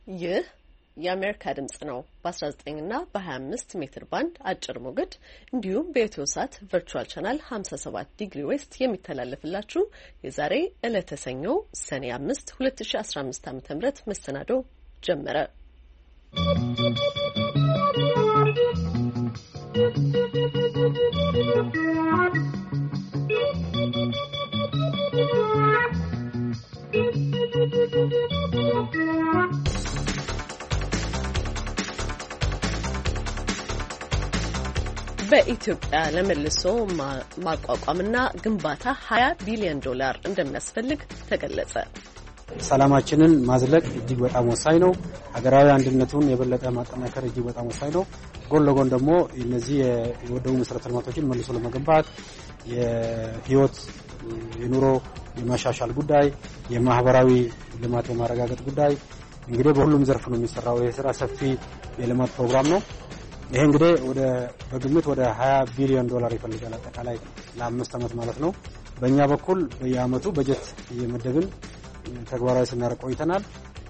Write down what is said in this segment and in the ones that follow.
ይህ የአሜሪካ ድምጽ ነው። በ19 እና በ25 ሜትር ባንድ አጭር ሞገድ እንዲሁም በኢትዮሳት ቨርቹዋል ቻናል 57 ዲግሪ ዌስት የሚተላለፍላችሁ የዛሬ ዕለተ ሰኞ ሰኔ 5 2015 ዓ.ም መሰናዶ ጀመረ። በኢትዮጵያ ለመልሶ ማቋቋምና ግንባታ $20 ቢሊዮን እንደሚያስፈልግ ተገለጸ። ሰላማችንን ማዝለቅ እጅግ በጣም ወሳኝ ነው። ሀገራዊ አንድነቱን የበለጠ ማጠናከር እጅግ በጣም ወሳኝ ነው። ጎን ለጎን ደግሞ እነዚህ የወደሙ መሰረተ ልማቶችን መልሶ ለመገንባት የህይወት የኑሮ የማሻሻል ጉዳይ፣ የማህበራዊ ልማት የማረጋገጥ ጉዳይ እንግዲህ በሁሉም ዘርፍ ነው የሚሰራው። የስራ ሰፊ የልማት ፕሮግራም ነው። ይሄ እንግዲህ በግምት ወደ $20 ቢሊዮን ይፈልጋል አጠቃላይ ለ5 ዓመት ማለት ነው። በእኛ በኩል በየአመቱ በጀት እየመደብን ተግባራዊ ስናደርግ ቆይተናል።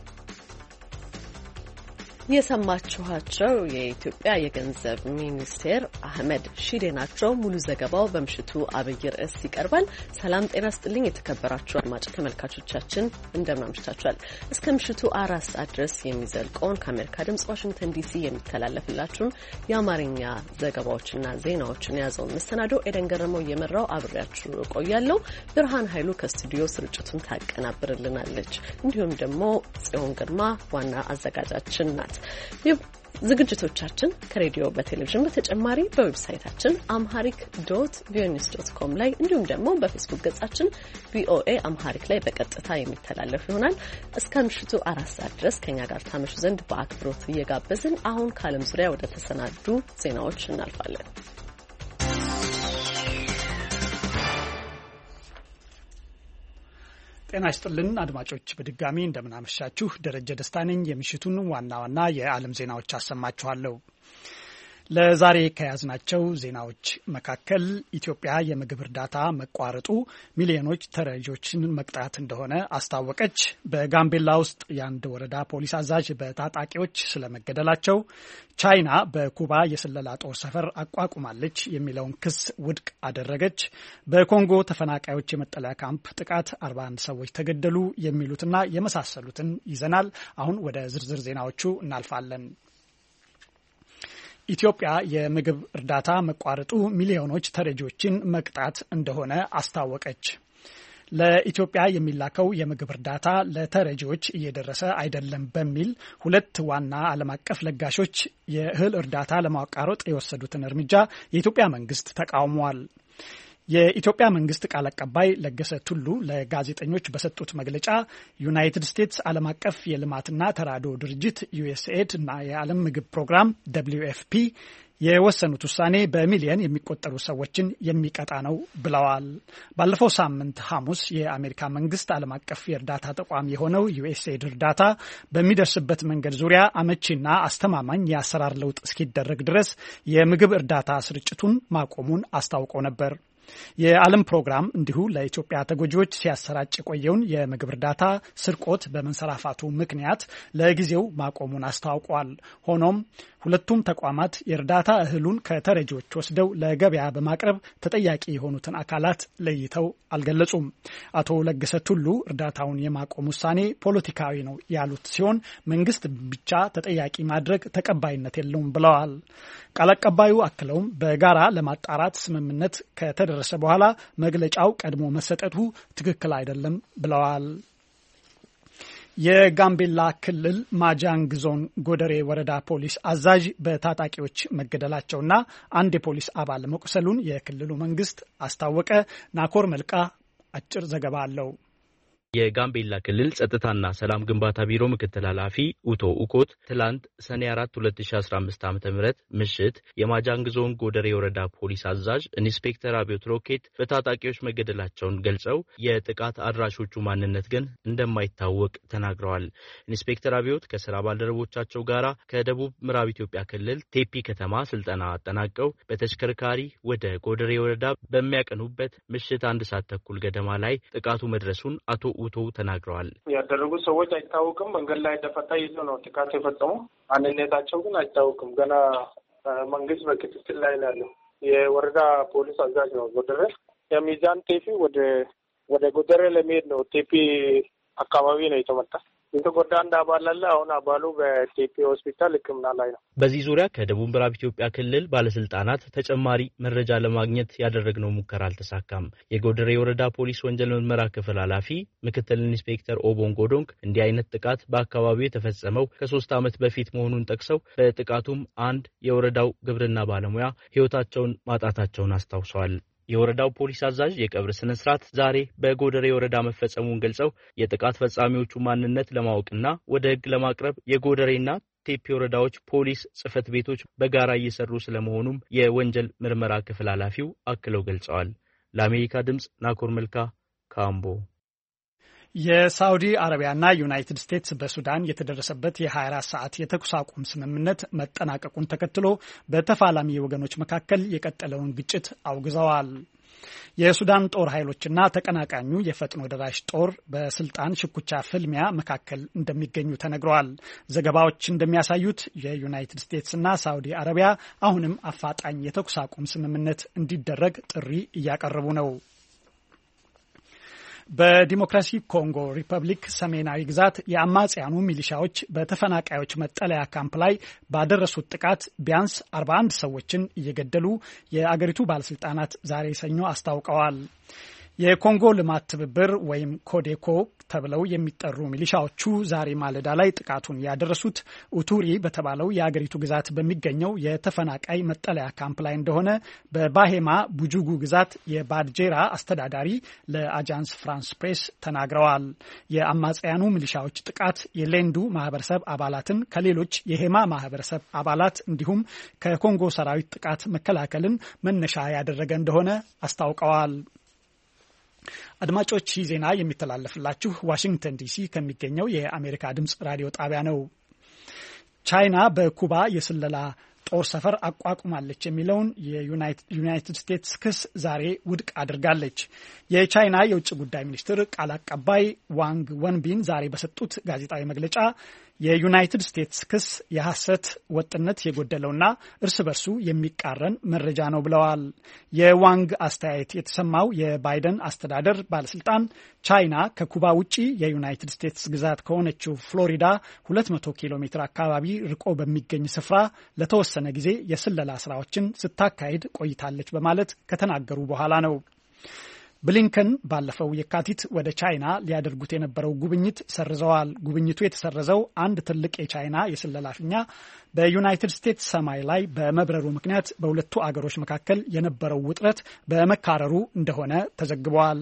የሰማችኋቸው የኢትዮጵያ የገንዘብ ሚኒስቴር አህመድ ሺዴ ናቸው። ሙሉ ዘገባው በምሽቱ አብይ ርዕስ ይቀርባል። ሰላም ጤና ስጥልኝ የተከበራችሁ አድማጭ ተመልካቾቻችን እንደምን አምሽታችኋል። እስከ ምሽቱ 4 ሰዓት ድረስ የሚዘልቀውን ከአሜሪካ ድምጽ ዋሽንግተን ዲሲ የሚተላለፍላችሁን የአማርኛ ዘገባዎችና ዜናዎችን የያዘውን መሰናዶ ኤደን ገረመው እየመራው አብሬያችሁ እቆያለሁ። ብርሃን ኃይሉ ከስቱዲዮ ስርጭቱን ታቀናብርልናለች። እንዲሁም ደግሞ ጽዮን ግርማ ዋና አዘጋጃችን ናት። ዝግጅቶቻችን ከሬዲዮ በቴሌቪዥን በተጨማሪ በዌብሳይታችን amharic.voanews.com ላይ እንዲሁም ደግሞ በፌስቡክ ገጻችን VOA አምሃሪክ ላይ በቀጥታ የሚተላለፍ ይሆናል። እስከ ምሽቱ 4 ሰዓት ድረስ ከኛ ጋር ታመሹ ዘንድ በአክብሮት እየጋበዝን አሁን ከዓለም ዙሪያ ወደ ተሰናዱ ዜናዎች እናልፋለን። ጤና ይስጥልን አድማጮች፣ በድጋሚ እንደምናመሻችሁ። ደረጀ ደስታ ነኝ። የምሽቱን ዋና ዋና የዓለም ዜናዎች አሰማችኋለሁ። ለዛሬ ከያዝናቸው ዜናዎች መካከል ኢትዮጵያ የምግብ እርዳታ መቋረጡ ሚሊዮኖች ተረጂዎችን መቅጣት እንደሆነ አስታወቀች፣ በጋምቤላ ውስጥ የአንድ ወረዳ ፖሊስ አዛዥ በታጣቂዎች ስለመገደላቸው፣ ቻይና በኩባ የስለላ ጦር ሰፈር አቋቁማለች የሚለውን ክስ ውድቅ አደረገች፣ በኮንጎ ተፈናቃዮች የመጠለያ ካምፕ ጥቃት 41 ሰዎች ተገደሉ የሚሉትና የመሳሰሉትን ይዘናል። አሁን ወደ ዝርዝር ዜናዎቹ እናልፋለን። ኢትዮጵያ የምግብ እርዳታ መቋረጡ ሚሊዮኖች ተረጂዎችን መቅጣት እንደሆነ አስታወቀች። ለኢትዮጵያ የሚላከው የምግብ እርዳታ ለተረጂዎች እየደረሰ አይደለም በሚል 2 ዋና ዓለም አቀፍ ለጋሾች የእህል እርዳታ ለማቋረጥ የወሰዱትን እርምጃ የኢትዮጵያ መንግስት ተቃውሟል። የኢትዮጵያ መንግስት ቃል አቀባይ ለገሰ ቱሉ ለጋዜጠኞች በሰጡት መግለጫ ዩናይትድ ስቴትስ ዓለም አቀፍ የልማትና ተራድኦ ድርጅት USAID እና የዓለም ምግብ ፕሮግራም WFP የወሰኑት ውሳኔ በሚሊዮን የሚቆጠሩ ሰዎችን የሚቀጣ ነው ብለዋል። ባለፈው ሳምንት ሐሙስ የአሜሪካ መንግስት ዓለም አቀፍ የእርዳታ ተቋም የሆነው USAID እርዳታ በሚደርስበት መንገድ ዙሪያ አመቺና አስተማማኝ የአሰራር ለውጥ እስኪደረግ ድረስ የምግብ እርዳታ ስርጭቱን ማቆሙን አስታውቆ ነበር። የዓለም ፕሮግራም እንዲሁ ለኢትዮጵያ ተጎጂዎች ሲያሰራጭ የቆየውን የምግብ እርዳታ ስርቆት በመንሰራፋቱ ምክንያት ለጊዜው ማቆሙን አስታውቋል። ሆኖም ሁለቱም ተቋማት የእርዳታ እህሉን ከተረጂዎች ወስደው ለገበያ በማቅረብ ተጠያቂ የሆኑትን አካላት ለይተው አልገለጹም። አቶ ለገሰ ቱሉ እርዳታውን የማቆም ውሳኔ ፖለቲካዊ ነው ያሉት ሲሆን መንግስት ብቻ ተጠያቂ ማድረግ ተቀባይነት የለውም ብለዋል። ቃል አቀባዩ አክለውም በጋራ ለማጣራት ስምምነት ከተደረሰ በኋላ መግለጫው ቀድሞ መሰጠቱ ትክክል አይደለም ብለዋል። የጋምቤላ ክልል ማጃንግ ዞን ጎደሬ ወረዳ ፖሊስ አዛዥ በታጣቂዎች መገደላቸውና አንድ የፖሊስ አባል መቁሰሉን የክልሉ መንግስት አስታወቀ። ናኮር መልቃ አጭር ዘገባ አለው። የጋምቤላ ክልል ጸጥታና ሰላም ግንባታ ቢሮ ምክትል ኃላፊ ኡቶ ኡኮት ትላንት ሰኔ 4 2015 ዓ.ም ምሽት የማጃንግ ዞን ጎደሬ ወረዳ ፖሊስ አዛዥ ኢንስፔክተር አብዮት ሮኬት በታጣቂዎች መገደላቸውን ገልጸው የጥቃት አድራሾቹ ማንነት ግን እንደማይታወቅ ተናግረዋል። ኢንስፔክተር አብዮት ከስራ ባልደረቦቻቸው ጋር ከደቡብ ምዕራብ ኢትዮጵያ ክልል ቴፒ ከተማ ስልጠና አጠናቀው በተሽከርካሪ ወደ ጎደሬ ወረዳ በሚያቀኑበት ምሽት 1 ሰዓት ተኩል ገደማ ላይ ጥቃቱ መድረሱን አቶ ኡቶ ተናግረዋል። ያደረጉ ሰዎች አይታወቅም። መንገድ ላይ ደፈጣ ይዞ ነው ጥቃት የፈጸሙ። አንነታቸው ግን አይታወቅም። ገና መንግስት በክትትል ላይ ነው ያለው። የወረዳ ፖሊስ አዛዥ ነው ጎደረ የሚዛን ቴፒ ወደ ጎደረ ለመሄድ ነው። ቴፒ አካባቢ ነው የተመታ። የተጎዳ አንድ አባል አለ። አሁን አባሉ በቴፒ ሆስፒታል ሕክምና ላይ ነው። በዚህ ዙሪያ ከደቡብ ምዕራብ ኢትዮጵያ ክልል ባለስልጣናት ተጨማሪ መረጃ ለማግኘት ያደረግነው ሙከራ አልተሳካም። የጎደሬ ወረዳ ፖሊስ ወንጀል ምርመራ ክፍል ኃላፊ ምክትል ኢንስፔክተር ኦቦን ጎዶንግ እንዲህ አይነት ጥቃት በአካባቢው የተፈጸመው ከ3 ዓመት በፊት መሆኑን ጠቅሰው በጥቃቱም አንድ የወረዳው ግብርና ባለሙያ ሕይወታቸውን ማጣታቸውን አስታውሰዋል። የወረዳው ፖሊስ አዛዥ የቀብር ስነ ስርዓት ዛሬ በጎደሬ ወረዳ መፈጸሙን ገልጸው የጥቃት ፈጻሚዎቹ ማንነት ለማወቅና ወደ ሕግ ለማቅረብ የጎደሬና ቴፒ ወረዳዎች ፖሊስ ጽሕፈት ቤቶች በጋራ እየሰሩ ስለመሆኑም የወንጀል ምርመራ ክፍል ኃላፊው አክለው ገልጸዋል። ለአሜሪካ ድምጽ ናኮር መልካ ካምቦ። የሳውዲ አረቢያና ዩናይትድ ስቴትስ በሱዳን የተደረሰበት የ24 ሰዓት የተኩስ አቁም ስምምነት መጠናቀቁን ተከትሎ በተፋላሚ ወገኖች መካከል የቀጠለውን ግጭት አውግዘዋል። የሱዳን ጦር ኃይሎችና ተቀናቃኙ የፈጥኖ ደራሽ ጦር በስልጣን ሽኩቻ ፍልሚያ መካከል እንደሚገኙ ተነግረዋል። ዘገባዎች እንደሚያሳዩት የዩናይትድ ስቴትስና ሳውዲ አረቢያ አሁንም አፋጣኝ የተኩስ አቁም ስምምነት እንዲደረግ ጥሪ እያቀረቡ ነው። በዲሞክራሲ ኮንጎ ሪፐብሊክ ሰሜናዊ ግዛት የአማጽያኑ ሚሊሻዎች በተፈናቃዮች መጠለያ ካምፕ ላይ ባደረሱት ጥቃት ቢያንስ 41 ሰዎችን እየገደሉ የአገሪቱ ባለስልጣናት ዛሬ ሰኞ አስታውቀዋል። የኮንጎ ልማት ትብብር ወይም ኮዴኮ ተብለው የሚጠሩ ሚሊሻዎቹ ዛሬ ማለዳ ላይ ጥቃቱን ያደረሱት ኡቱሪ በተባለው የአገሪቱ ግዛት በሚገኘው የተፈናቃይ መጠለያ ካምፕ ላይ እንደሆነ በባሄማ ቡጁጉ ግዛት የባድጄራ አስተዳዳሪ ለአጃንስ ፍራንስ ፕሬስ ተናግረዋል። የአማጽያኑ ሚሊሻዎች ጥቃት የሌንዱ ማህበረሰብ አባላትን ከሌሎች የሄማ ማህበረሰብ አባላት እንዲሁም ከኮንጎ ሰራዊት ጥቃት መከላከልን መነሻ ያደረገ እንደሆነ አስታውቀዋል። አድማጮች ይህ ዜና የሚተላለፍላችሁ ዋሽንግተን ዲሲ ከሚገኘው የአሜሪካ ድምጽ ራዲዮ ጣቢያ ነው። ቻይና በኩባ የስለላ ጦር ሰፈር አቋቁማለች የሚለውን የዩናይትድ ስቴትስ ክስ ዛሬ ውድቅ አድርጋለች። የቻይና የውጭ ጉዳይ ሚኒስትር ቃል አቀባይ ዋንግ ወንቢን ዛሬ በሰጡት ጋዜጣዊ መግለጫ የዩናይትድ ስቴትስ ክስ የሐሰት ወጥነት የጎደለውና እርስ በርሱ የሚቃረን መረጃ ነው ብለዋል። የዋንግ አስተያየት የተሰማው የባይደን አስተዳደር ባለስልጣን ቻይና ከኩባ ውጪ የዩናይትድ ስቴትስ ግዛት ከሆነችው ፍሎሪዳ 200 ኪሎ ሜትር አካባቢ ርቆ በሚገኝ ስፍራ ለተወሰነ ጊዜ የስለላ ስራዎችን ስታካሂድ ቆይታለች በማለት ከተናገሩ በኋላ ነው። ብሊንከን ባለፈው የካቲት ወደ ቻይና ሊያደርጉት የነበረው ጉብኝት ሰርዘዋል። ጉብኝቱ የተሰረዘው አንድ ትልቅ የቻይና የስለላ ፊኛ በዩናይትድ ስቴትስ ሰማይ ላይ በመብረሩ ምክንያት በሁለቱ አገሮች መካከል የነበረው ውጥረት በመካረሩ እንደሆነ ተዘግበዋል።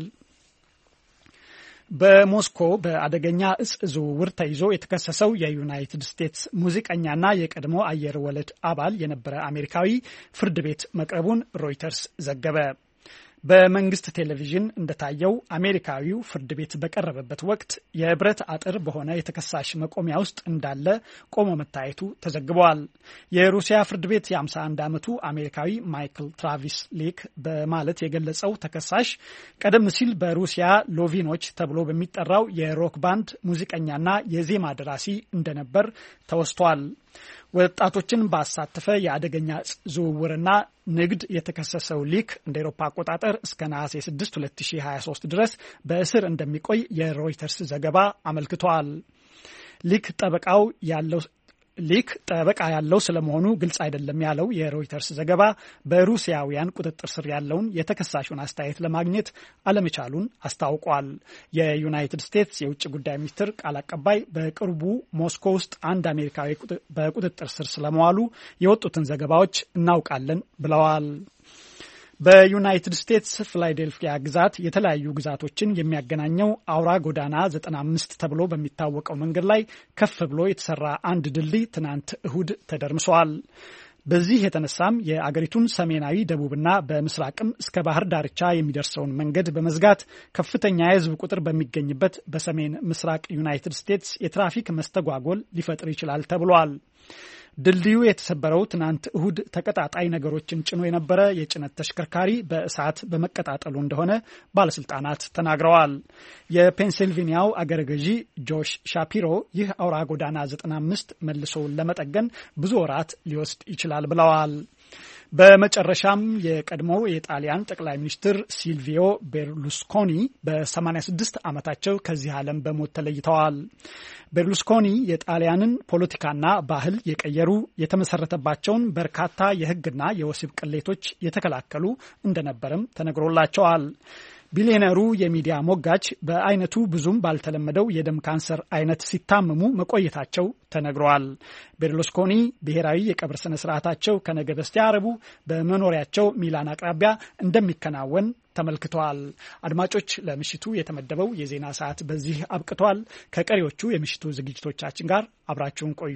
በሞስኮ በአደገኛ እጽ ዝውውር ተይዞ የተከሰሰው የዩናይትድ ስቴትስ ሙዚቀኛና የቀድሞ አየር ወለድ አባል የነበረ አሜሪካዊ ፍርድ ቤት መቅረቡን ሮይተርስ ዘገበ። በመንግስት ቴሌቪዥን እንደታየው አሜሪካዊው ፍርድ ቤት በቀረበበት ወቅት የብረት አጥር በሆነ የተከሳሽ መቆሚያ ውስጥ እንዳለ ቆሞ መታየቱ ተዘግበዋል። የሩሲያ ፍርድ ቤት የ51 ዓመቱ አሜሪካዊ ማይክል ትራቪስ ሊክ በማለት የገለጸው ተከሳሽ ቀደም ሲል በሩሲያ ሎቪኖች ተብሎ በሚጠራው የሮክ ባንድ ሙዚቀኛና የዜማ ደራሲ እንደነበር ተወስቷል። ወጣቶችን ባሳተፈ የአደገኛ ዝውውርና ንግድ የተከሰሰው ሊክ እንደ ኤሮፓ አቆጣጠር እስከ ነሐሴ 6 2023 ድረስ በእስር እንደሚቆይ የሮይተርስ ዘገባ አመልክቷል። ሊክ ጠበቃ ያለው ስለመሆኑ ግልጽ አይደለም ያለው የሮይተርስ ዘገባ በሩሲያውያን ቁጥጥር ስር ያለውን የተከሳሹን አስተያየት ለማግኘት አለመቻሉን አስታውቋል። የዩናይትድ ስቴትስ የውጭ ጉዳይ ሚኒስትር ቃል አቀባይ በቅርቡ ሞስኮ ውስጥ አንድ አሜሪካዊ በቁጥጥር ስር ስለመዋሉ የወጡትን ዘገባዎች እናውቃለን ብለዋል። በዩናይትድ ስቴትስ ፊላዴልፊያ ግዛት የተለያዩ ግዛቶችን የሚያገናኘው አውራ ጎዳና 95 ተብሎ በሚታወቀው መንገድ ላይ ከፍ ብሎ የተሰራ አንድ ድልድይ ትናንት እሁድ ተደርምሷል። በዚህ የተነሳም የአገሪቱን ሰሜናዊ ደቡብና በምስራቅም እስከ ባህር ዳርቻ የሚደርሰውን መንገድ በመዝጋት ከፍተኛ የሕዝብ ቁጥር በሚገኝበት በሰሜን ምስራቅ ዩናይትድ ስቴትስ የትራፊክ መስተጓጎል ሊፈጥር ይችላል ተብሏል። ድልድዩ የተሰበረው ትናንት እሁድ ተቀጣጣይ ነገሮችን ጭኖ የነበረ የጭነት ተሽከርካሪ በእሳት በመቀጣጠሉ እንደሆነ ባለስልጣናት ተናግረዋል። የፔንሲልቬኒያው አገረ ገዢ ጆሽ ሻፒሮ ይህ አውራ ጎዳና 95 መልሶ ለመጠገን ብዙ ወራት ሊወስድ ይችላል ብለዋል። በመጨረሻም የቀድሞው የጣሊያን ጠቅላይ ሚኒስትር ሲልቪዮ ቤርሉስኮኒ በ86 ዓመታቸው ከዚህ ዓለም በሞት ተለይተዋል። ቤርሉስኮኒ የጣሊያንን ፖለቲካና ባህል የቀየሩ የተመሰረተባቸውን በርካታ የሕግና የወሲብ ቅሌቶች የተከላከሉ እንደነበረም ተነግሮላቸዋል። ቢሊዮነሩ የሚዲያ ሞጋች በአይነቱ ብዙም ባልተለመደው የደም ካንሰር አይነት ሲታመሙ መቆየታቸው ተነግሯል። ቤርሉስኮኒ ብሔራዊ የቀብር ስነ ስርዓታቸው ከነገ በስቲያ ረቡዕ በመኖሪያቸው ሚላን አቅራቢያ እንደሚከናወን ተመልክቷል። አድማጮች፣ ለምሽቱ የተመደበው የዜና ሰዓት በዚህ አብቅቷል። ከቀሪዎቹ የምሽቱ ዝግጅቶቻችን ጋር አብራችሁን ቆዩ።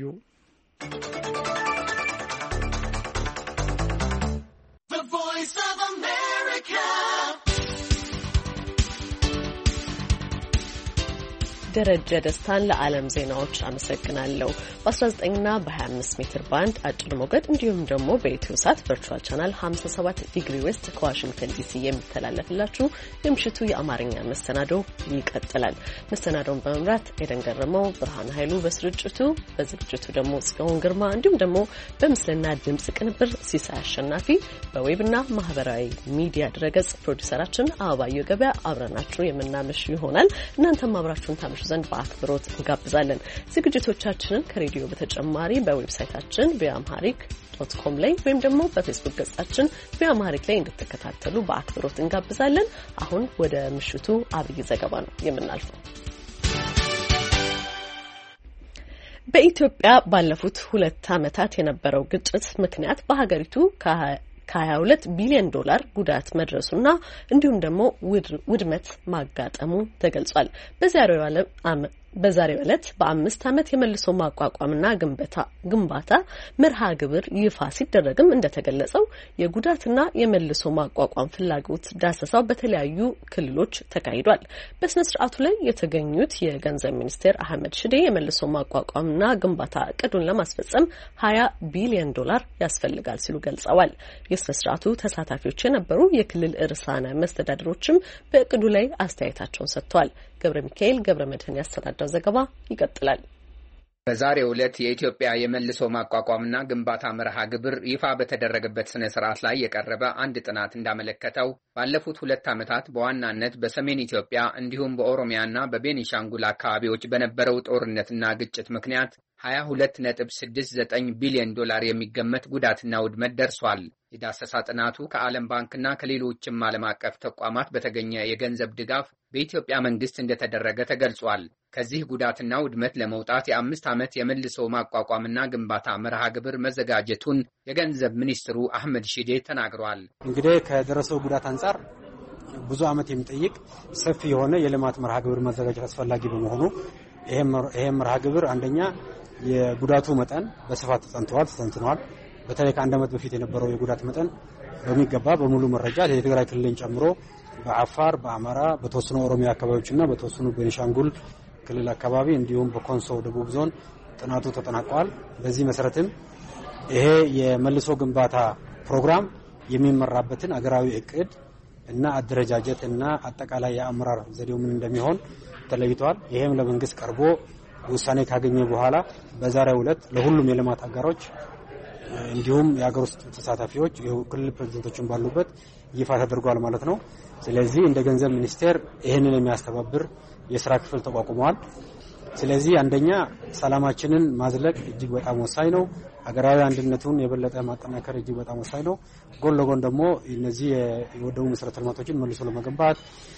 ደረጀ ደስታን ለዓለም ዜናዎች አመሰግናለሁ። በ19ና በ25 ሜትር ባንድ አጭር ሞገድ እንዲሁም ደግሞ በኢትዮ ሳት ቨርቹዋል ቻናል 57 ዲግሪ ዌስት ከዋሽንግተን ዲሲ የሚተላለፍላችሁ የምሽቱ የአማርኛ መሰናዶ ይቀጥላል። መሰናዶውን በመምራት ኤደን ገረመው፣ ብርሃን ኃይሉ በስርጭቱ፣ በዝግጅቱ ደግሞ ጽዮን ግርማ እንዲሁም ደግሞ በምስልና ድምጽ ቅንብር ሲሳይ አሸናፊ፣ በዌብና ማህበራዊ ሚዲያ ድረገጽ ፕሮዲውሰራችን አበባየሁ ገበያ አብረናችሁ የምናመሽ ይሆናል። እናንተም አብራችሁን ታመሹ ዘንድ በአክብሮት እንጋብዛለን። ዝግጅቶቻችንን ከሬዲዮ በተጨማሪ በዌብሳይታችን በamharic.com ላይ ወይም ደግሞ በፌስቡክ ገጻችን በamharic ላይ እንድትከታተሉ በአክብሮት እንጋብዛለን። አሁን ወደ ምሽቱ አብይ ዘገባ ነው የምናልፈው። በኢትዮጵያ ባለፉት 2 ዓመታት የነበረው ግጭት ምክንያት በሀገሪቱ ከ22 ቢሊዮን ዶላር ጉዳት መድረሱና እንዲሁም ደግሞ ውድመት ማጋጠሙ ተገልጿል። በዛሬው ዕለት በ5 ዓመት የመልሶ ማቋቋምና ግንባታ መርሃ ግብር ይፋ ሲደረግም እንደተገለጸው የጉዳትና የመልሶ ማቋቋም ፍላጎት ዳሰሳው በተለያዩ ክልሎች ተካሂዷል። በስነ ስርዓቱ ላይ የተገኙት የገንዘብ ሚኒስቴር አህመድ ሽዴ የመልሶ ማቋቋምና ግንባታ እቅዱን ለማስፈጸም 20 ቢሊዮን ዶላር ያስፈልጋል ሲሉ ገልጸዋል። የስነ ስርዓቱ ተሳታፊዎች የነበሩ የክልል ርዕሳነ መስተዳድሮችም በእቅዱ ላይ አስተያየታቸውን ሰጥተዋል። ገብረ ሚካኤል ገብረ መድህን ያሰናዳው ዘገባ ይቀጥላል። በዛሬው ዕለት የኢትዮጵያ የመልሶ ማቋቋምና ግንባታ መርሃ ግብር ይፋ በተደረገበት ስነ ስርዓት ላይ የቀረበ አንድ ጥናት እንዳመለከተው ባለፉት 2 ዓመታት በዋናነት በሰሜን ኢትዮጵያ እንዲሁም በኦሮሚያና በቤኒሻንጉል አካባቢዎች በነበረው ጦርነትና ግጭት ምክንያት 22.69 ቢሊዮን ዶላር የሚገመት ጉዳትና ውድመት ደርሷል። የዳሰሳ ጥናቱ ከዓለም ባንክና ከሌሎችም ዓለም አቀፍ ተቋማት በተገኘ የገንዘብ ድጋፍ በኢትዮጵያ መንግስት እንደተደረገ ተገልጿል። ከዚህ ጉዳትና ውድመት ለመውጣት የ5 ዓመት የመልሶ ማቋቋምና ግንባታ መርሃ ግብር መዘጋጀቱን የገንዘብ ሚኒስትሩ አህመድ ሺዴ ተናግረዋል። እንግዲህ ከደረሰው ጉዳት አንጻር ብዙ ዓመት የሚጠይቅ ሰፊ የሆነ የልማት መርሃ ግብር መዘጋጀት አስፈላጊ በመሆኑ ይሄ መርሃ ግብር አንደኛ የጉዳቱ መጠን በስፋት ተጠንቷል። በተለይ ከ1 ዓመት በፊት የነበረው የጉዳት መጠን በሚገባ በሙሉ መረጃ የትግራይ ክልልን ጨምሮ በአፋር፣ በአማራ፣ በተወሰኑ ኦሮሚያ አካባቢዎችና በተወሰኑ ቤኒሻንጉል ክልል አካባቢ እንዲሁም በኮንሶ ደቡብ ዞን ጥናቱ ተጠናቋል። በዚህ መሰረትም ይሄ የመልሶ ግንባታ ፕሮግራም የሚመራበትን አገራዊ እቅድ እና አደረጃጀት እና አጠቃላይ የአመራር ዘዴው ምን እንደሚሆን ተለይቷል። ይሄም ለመንግስት ቀርቦ ውሳኔ ካገኘ በኋላ በዛሬው ዕለት ለሁሉም የልማት አጋሮች እንዲሁም የሀገር ውስጥ ተሳታፊዎች የክልል ፕሬዝዳንቶችን ባሉበት ይፋ ተደርጓል ማለት ነው። ስለዚህ እንደ ገንዘብ ሚኒስቴር ይህንን የሚያስተባብር የስራ ክፍል ተቋቁሟል። ስለዚህ አንደኛ ሰላማችንን ማዝለቅ እጅግ በጣም ወሳኝ ነው። ሀገራዊ አንድነቱን የበለጠ ማጠናከር እጅግ በጣም ወሳኝ ነው። ጎን ለጎን ደግሞ እነዚህ የወደሙ መሰረተ ልማቶችን መልሶ ለመገንባት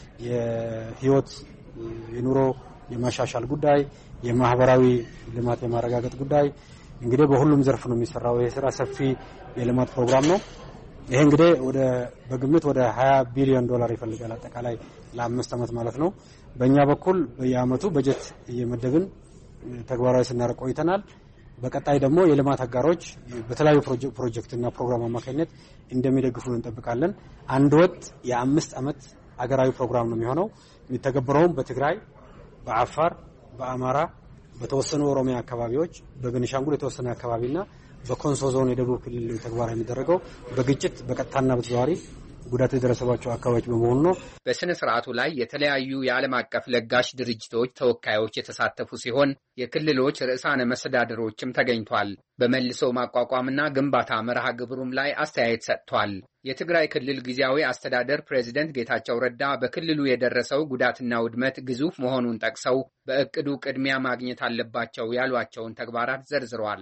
የህይወት የኑሮ የማሻሻል ጉዳይ፣ የማህበራዊ ልማት የማረጋገጥ ጉዳይ እንግዲህ በሁሉም ዘርፍ ነው የሚሰራው። ይሄ ስራ ሰፊ የልማት ፕሮግራም ነው። ይሄ እንግዲህ በግምት ወደ 20 ቢሊዮን ዶላር ይፈልጋል አጠቃላይ ለ5 ዓመት ማለት ነው። በእኛ በኩል በየአመቱ በጀት እየመደብን ተግባራዊ ስናደርግ ቆይተናል። በቀጣይ ደግሞ የልማት አጋሮች በተለያዩ ፕሮጀክትና ፕሮግራም አማካኝነት እንደሚደግፉን እንጠብቃለን። አንድ ወጥ የ5 ዓመት አገራዊ ፕሮግራም ነው የሚሆነው። የሚተገበረውም በትግራይ፣ በአፋር፣ በአማራ፣ በተወሰኑ ኦሮሚያ አካባቢዎች በቤኒሻንጉል የተወሰነ አካባቢና በኮንሶ ዞን የደቡብ ክልል ተግባራዊ የሚደረገው በግጭት በቀጥታና በተዘዋዋሪ ጉዳት የደረሰባቸው አካባቢዎች በመሆኑ ነው። በስነ ስርዓቱ ላይ የተለያዩ የዓለም አቀፍ ለጋሽ ድርጅቶች ተወካዮች የተሳተፉ ሲሆን የክልሎች ርዕሳነ መስተዳድሮችም ተገኝቷል። በመልሶ ማቋቋምና ግንባታ መርሃ ግብሩም ላይ አስተያየት ሰጥቷል። የትግራይ ክልል ጊዜያዊ አስተዳደር ፕሬዝደንት ጌታቸው ረዳ በክልሉ የደረሰው ጉዳትና ውድመት ግዙፍ መሆኑን ጠቅሰው በእቅዱ ቅድሚያ ማግኘት አለባቸው ያሏቸውን ተግባራት ዘርዝረዋል።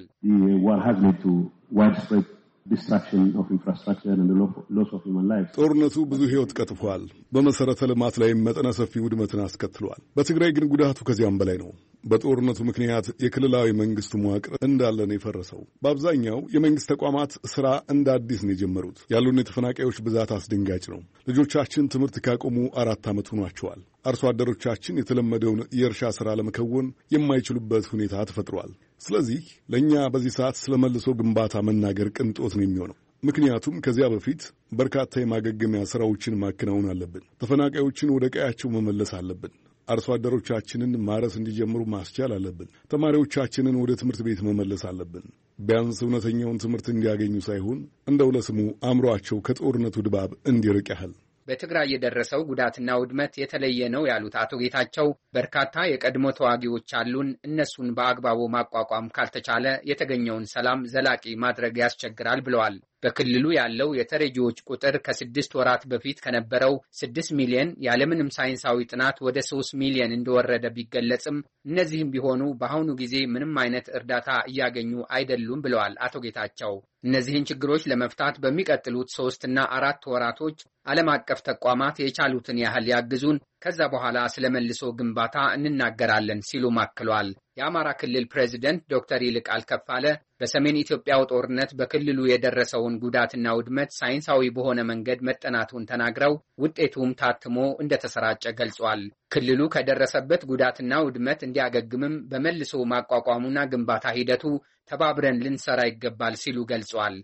ጦርነቱ ብዙ ሕይወት ቀጥፏል። በመሰረተ ልማት ላይ መጠነ ሰፊ ውድመትን አስከትሏል። በትግራይ ግን ጉዳቱ ከዚያም በላይ ነው። በጦርነቱ ምክንያት የክልላዊ መንግስቱ መዋቅር እንዳለ ነው የፈረሰው። በአብዛኛው የመንግስት ተቋማት ስራ እንደ አዲስ ነው የጀመሩት። ያሉን የተፈናቃዮች ብዛት አስደንጋጭ ነው። ልጆቻችን ትምህርት ካቆሙ 4 ዓመት ሆኗቸዋል። አርሶ አደሮቻችን የተለመደውን የእርሻ ስራ ለመከወን የማይችሉበት ሁኔታ ተፈጥሯል። ስለዚህ ለእኛ በዚህ ሰዓት ስለ መልሶ ግንባታ መናገር ቅንጦት ነው የሚሆነው። ምክንያቱም ከዚያ በፊት በርካታ የማገገሚያ ስራዎችን ማከናወን አለብን። ተፈናቃዮችን ወደ ቀያቸው መመለስ አለብን። አርሶ አደሮቻችንን ማረስ እንዲጀምሩ ማስቻል አለብን። ተማሪዎቻችንን ወደ ትምህርት ቤት መመለስ አለብን። ቢያንስ እውነተኛውን ትምህርት እንዲያገኙ ሳይሆን እንደው ለስሙ አእምሮአቸው ከጦርነቱ ድባብ እንዲርቅ ያህል። በትግራይ የደረሰው ጉዳትና ውድመት የተለየ ነው ያሉት አቶ ጌታቸው በርካታ የቀድሞ ተዋጊዎች አሉን። እነሱን በአግባቡ ማቋቋም ካልተቻለ የተገኘውን ሰላም ዘላቂ ማድረግ ያስቸግራል ብለዋል። በክልሉ ያለው የተረጂዎች ቁጥር ከ6 ወራት በፊት ከነበረው 6 ሚሊዮን ያለምንም ሳይንሳዊ ጥናት ወደ 3 ሚሊዮን እንደወረደ ቢገለጽም እነዚህም ቢሆኑ በአሁኑ ጊዜ ምንም አይነት እርዳታ እያገኙ አይደሉም ብለዋል አቶ ጌታቸው። እነዚህን ችግሮች ለመፍታት በሚቀጥሉት 3 እና 4 ወራቶች ዓለም አቀፍ ተቋማት የቻሉትን ያህል ያግዙን፣ ከዛ በኋላ ስለመልሶ ግንባታ እንናገራለን ሲሉ ማክሏል። የአማራ ክልል ፕሬዝደንት ዶክተር ይልቃል ከፋለ በሰሜን ኢትዮጵያው ጦርነት በክልሉ የደረሰውን ጉዳትና ውድመት ሳይንሳዊ በሆነ መንገድ መጠናቱን ተናግረው ውጤቱም ታትሞ እንደተሰራጨ ገልጿል። ክልሉ ከደረሰበት ጉዳትና ውድመት እንዲያገግምም በመልሶ ማቋቋሙና ግንባታ ሂደቱ ተባብረን ልንሰራ ይገባል ሲሉ ገልጿል።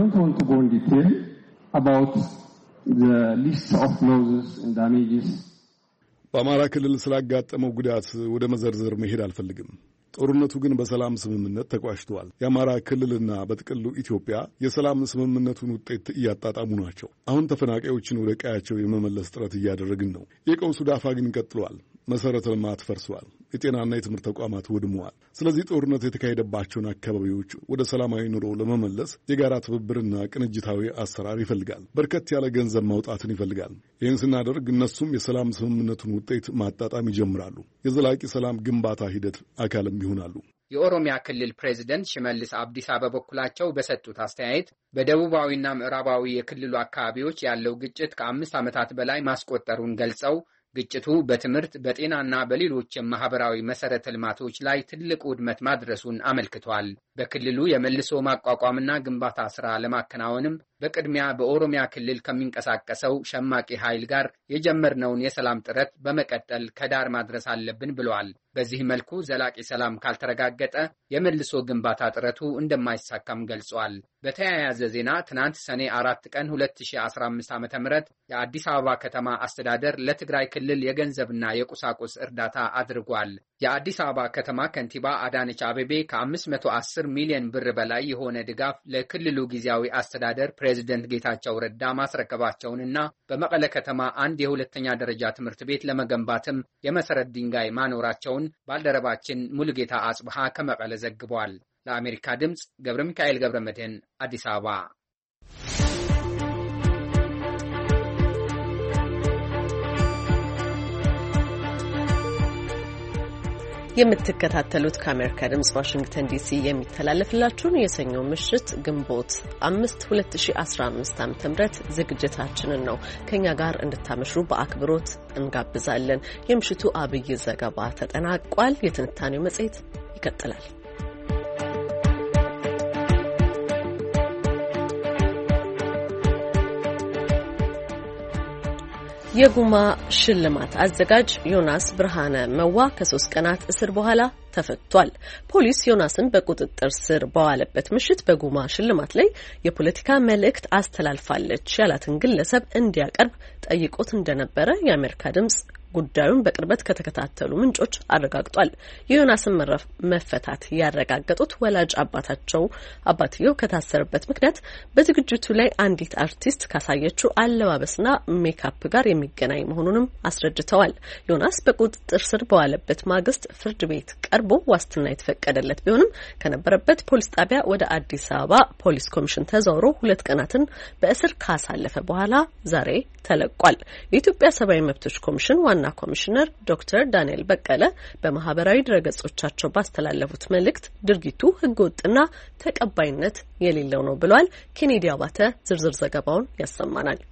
በአማራ ክልል ስላጋጠመው ጉዳት ወደ መዘርዘር መሄድ አልፈልግም። ጦርነቱ ግን በሰላም ስምምነት ተቋጭቷል። የአማራ ክልልና በጥቅሉ ኢትዮጵያ የሰላም ስምምነቱን ውጤት እያጣጣሙ ናቸው። አሁን ተፈናቃዮችን ወደ ቀያቸው የመመለስ ጥረት እያደረግን ነው። የቀውሱ ዳፋ ግን ቀጥሏል። መሰረተ ልማት ፈርሷል። የጤናና የትምህርት ተቋማት ወድመዋል። ስለዚህ ጦርነት የተካሄደባቸውን አካባቢዎች ወደ ሰላማዊ ኑሮ ለመመለስ የጋራ ትብብርና ቅንጅታዊ አሰራር ይፈልጋል። በርከት ያለ ገንዘብ ማውጣትን ይፈልጋል። ይህን ስናደርግ እነሱም የሰላም ስምምነቱን ውጤት ማጣጣም ይጀምራሉ። የዘላቂ ሰላም ግንባታ ሂደት አካልም ይሆናሉ። የኦሮሚያ ክልል ፕሬዝደንት ሽመልስ አብዲሳ በበኩላቸው በሰጡት አስተያየት በደቡባዊና ምዕራባዊ የክልሉ አካባቢዎች ያለው ግጭት ከ5 ዓመታት በላይ ማስቆጠሩን ገልጸው ግጭቱ በትምህርት በጤናና በሌሎች ማህበራዊ መሰረተ ልማቶች ላይ ትልቅ ውድመት ማድረሱን አመልክቷል። በክልሉ የመልሶ ማቋቋምና ግንባታ ስራ ለማከናወንም በቅድሚያ በኦሮሚያ ክልል ከሚንቀሳቀሰው ሸማቂ ኃይል ጋር የጀመርነውን የሰላም ጥረት በመቀጠል ከዳር ማድረስ አለብን ብለዋል። በዚህ መልኩ ዘላቂ ሰላም ካልተረጋገጠ የመልሶ ግንባታ ጥረቱ እንደማይሳካም ገልጿል። በተያያዘ ዜና ትናንት ሰኔ 4 ቀን 2015 ዓ.ም የአዲስ አበባ ከተማ አስተዳደር ለትግራይ ክልል የገንዘብና የቁሳቁስ እርዳታ አድርጓል። የአዲስ አበባ ከተማ ከንቲባ አዳነች አቤቤ ከ510 ሚሊዮን ብር በላይ የሆነ ድጋፍ ለክልሉ ጊዜያዊ አስተዳደር ፕሬዝደንት ጌታቸው ረዳ ማስረከባቸውንና በመቀለ ከተማ አንድ የሁለተኛ ደረጃ ትምህርት ቤት ለመገንባትም የመሰረት ድንጋይ ማኖራቸውን ባልደረባችን ሙሉጌታ አጽብሃ ከመቀለ ዘግቧል። ለአሜሪካ ድምፅ ገብረ ሚካኤል ገብረ መድህን አዲስ አበባ። የምትከታተሉት ከአሜሪካ ድምጽ ዋሽንግተን ዲሲ የሚተላለፍላችሁን የሰኞ ምሽት ግንቦት 5 2015 ዓ.ም ዝግጅታችንን ነው። ከኛ ጋር እንድታመሹ በአክብሮት እንጋብዛለን። የምሽቱ አብይ ዘገባ ተጠናቋል። የትንታኔው መጽሔት ይቀጥላል። የጉማ ሽልማት አዘጋጅ ዮናስ ብርሃነ መዋ ከ3 ቀናት እስር በኋላ ተፈቷል። ፖሊስ ዮናስን በቁጥጥር ስር በዋለበት ምሽት በጉማ ሽልማት ላይ የፖለቲካ መልእክት አስተላልፋለች ያላትን ግለሰብ እንዲያቀርብ ጠይቆት እንደነበረ የአሜሪካ ድምጽ ጉዳዩን በቅርበት ከተከታተሉ ምንጮች አረጋግጧል። የዮናስን መፈታት ያረጋገጡት ወላጅ አባትየው ከታሰረበት ምክንያት በዝግጅቱ ላይ አንዲት አርቲስት ካሳየችው አለባበስና ሜካፕ ጋር የሚገናኝ መሆኑንም አስረድተዋል። ዮናስ በቁጥጥር ስር በዋለበት ማግስት ፍርድ ቤት ቀርቦ ዋስትና የተፈቀደለት ቢሆንም ከነበረበት ፖሊስ ጣቢያ ወደ አዲስ አበባ ፖሊስ ኮሚሽን ተዘዋውሮ 2 ቀናትን በእስር ካሳለፈ በኋላ ዛሬ ተለቋል። የኢትዮጵያ ሰብአዊ መብቶች ኮሚሽን ዋና ኮሚሽነር ዶክተር ዳንኤል በቀለ በማህበራዊ ድረገጾቻቸው ባስተላለፉት መልእክት ድርጊቱ ህገወጥና ተቀባይነት የሌለው ነው ብለዋል። ኬኔዲ አባተ ዝርዝር ዘገባውን ያሰማናል።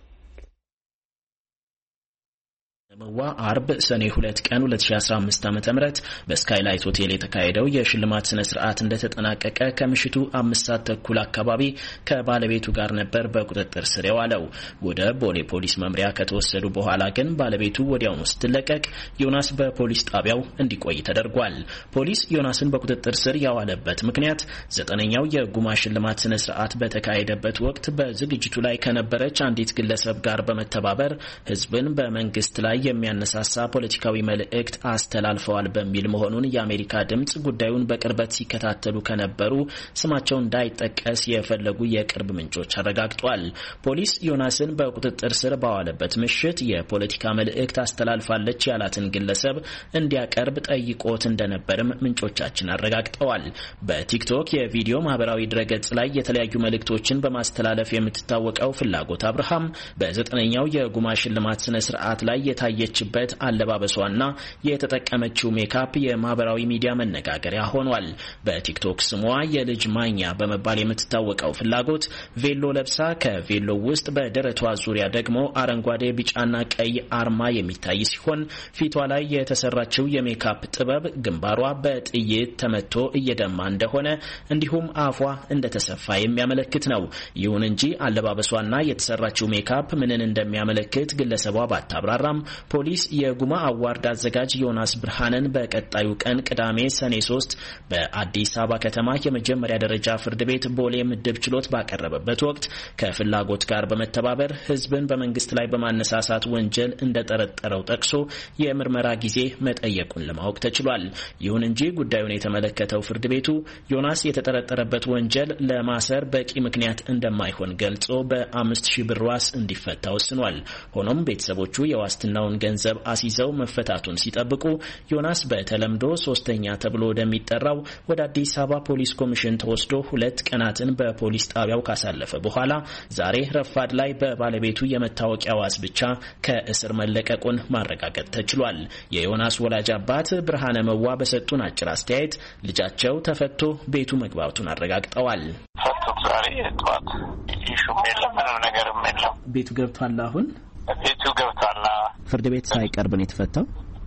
መዋ አርብ ሰኔ 2 ቀን 2015 ዓ.ም በስካይላይት ሆቴል የተካሄደው የሽልማት ስነ ስርዓት እንደተጠናቀቀ ከምሽቱ 5 ሰዓት ተኩል አካባቢ ከባለቤቱ ጋር ነበር በቁጥጥር ስር የዋለው። ወደ ቦሌ ፖሊስ መምሪያ ከተወሰዱ በኋላ ግን ባለቤቱ ወዲያውኑ ስትለቀቅ ዮናስ በፖሊስ ጣቢያው እንዲቆይ ተደርጓል። ፖሊስ ዮናስን በቁጥጥር ስር ያዋለበት ምክንያት 9ኛው የጉማ ሽልማት ስነ ስርዓት በተካሄደበት ወቅት በዝግጅቱ ላይ ከነበረች አንዲት ግለሰብ ጋር በመተባበር ህዝብን በመንግስት ላይ የሚያነሳሳ ፖለቲካዊ መልእክት አስተላልፈዋል በሚል መሆኑን የአሜሪካ ድምጽ ጉዳዩን በቅርበት ሲከታተሉ ከነበሩ ስማቸው እንዳይጠቀስ የፈለጉ የቅርብ ምንጮች አረጋግጧል። ፖሊስ ዮናስን በቁጥጥር ስር ባዋለበት ምሽት የፖለቲካ መልእክት አስተላልፋለች ያላትን ግለሰብ እንዲያቀርብ ጠይቆት እንደነበርም ምንጮቻችን አረጋግጠዋል። በቲክቶክ የቪዲዮ ማህበራዊ ድረገጽ ላይ የተለያዩ መልእክቶችን በማስተላለፍ የምትታወቀው ፍላጎት አብርሃም በ9ኛው የጉማ ሽልማት ስነ ስርዓት ላይ የታየችበት አለባበሷና የተጠቀመችው ሜካፕ የማህበራዊ ሚዲያ መነጋገሪያ ሆኗል። በቲክቶክ ስሟ የልጅ ማኛ በመባል የምትታወቀው ፍላጎት ቬሎ ለብሳ ከቬሎ ውስጥ በደረቷ ዙሪያ ደግሞ አረንጓዴ፣ ቢጫና ቀይ አርማ የሚታይ ሲሆን ፊቷ ላይ የተሰራችው የሜካፕ ጥበብ ግንባሯ በጥይት ተመቶ እየደማ እንደሆነ እንዲሁም አፏ እንደተሰፋ የሚያመለክት ነው። ይሁን እንጂ አለባበሷና የተሰራችው ሜካፕ ምንን እንደሚያመለክት ግለሰቧ ባታብራራም ፖሊስ የጉማ አዋርድ አዘጋጅ ዮናስ ብርሃንን በቀጣዩ ቀን ቅዳሜ ሰኔ 3 በአዲስ አበባ ከተማ የመጀመሪያ ደረጃ ፍርድ ቤት ቦሌ ምድብ ችሎት ባቀረበበት ወቅት ከፍላጎት ጋር በመተባበር ህዝብን በመንግስት ላይ በማነሳሳት ወንጀል እንደጠረጠረው ጠቅሶ የምርመራ ጊዜ መጠየቁን ለማወቅ ተችሏል። ይሁን እንጂ ጉዳዩን የተመለከተው ፍርድ ቤቱ ዮናስ የተጠረጠረበት ወንጀል ለማሰር በቂ ምክንያት እንደማይሆን ገልጾ በ5000 ብር ዋስ እንዲፈታ ወስኗል። ሆኖም ቤተሰቦቹ የዋስትናውን ገንዘብ አስይዘው መፈታቱን ሲጠብቁ ዮናስ በተለምዶ 3ኛ ተብሎ ወደሚጠራው ወደ አዲስ አበባ ፖሊስ ኮሚሽን ተወስዶ 2 ቀናትን በፖሊስ ጣቢያው ካሳለፈ በኋላ ዛሬ ረፋድ ላይ በባለቤቱ የመታወቂያ ዋስ ብቻ ከእስር መለቀቁን ማረጋገጥ ተችሏል። የዮናስ ወላጅ አባት ብርሃነ መዋ በሰጡን አጭር አስተያየት ልጃቸው ተፈቶ ቤቱ መግባቱን አረጋግጠዋል። ዛሬ ጠዋት ይሹም የለም፣ ምንም ነገርም የለም። ቤቱ ገብቷል። አሁን ቤቱ ገብቷል። ፍርድ ቤት ሳይቀርብ ነው የተፈታው።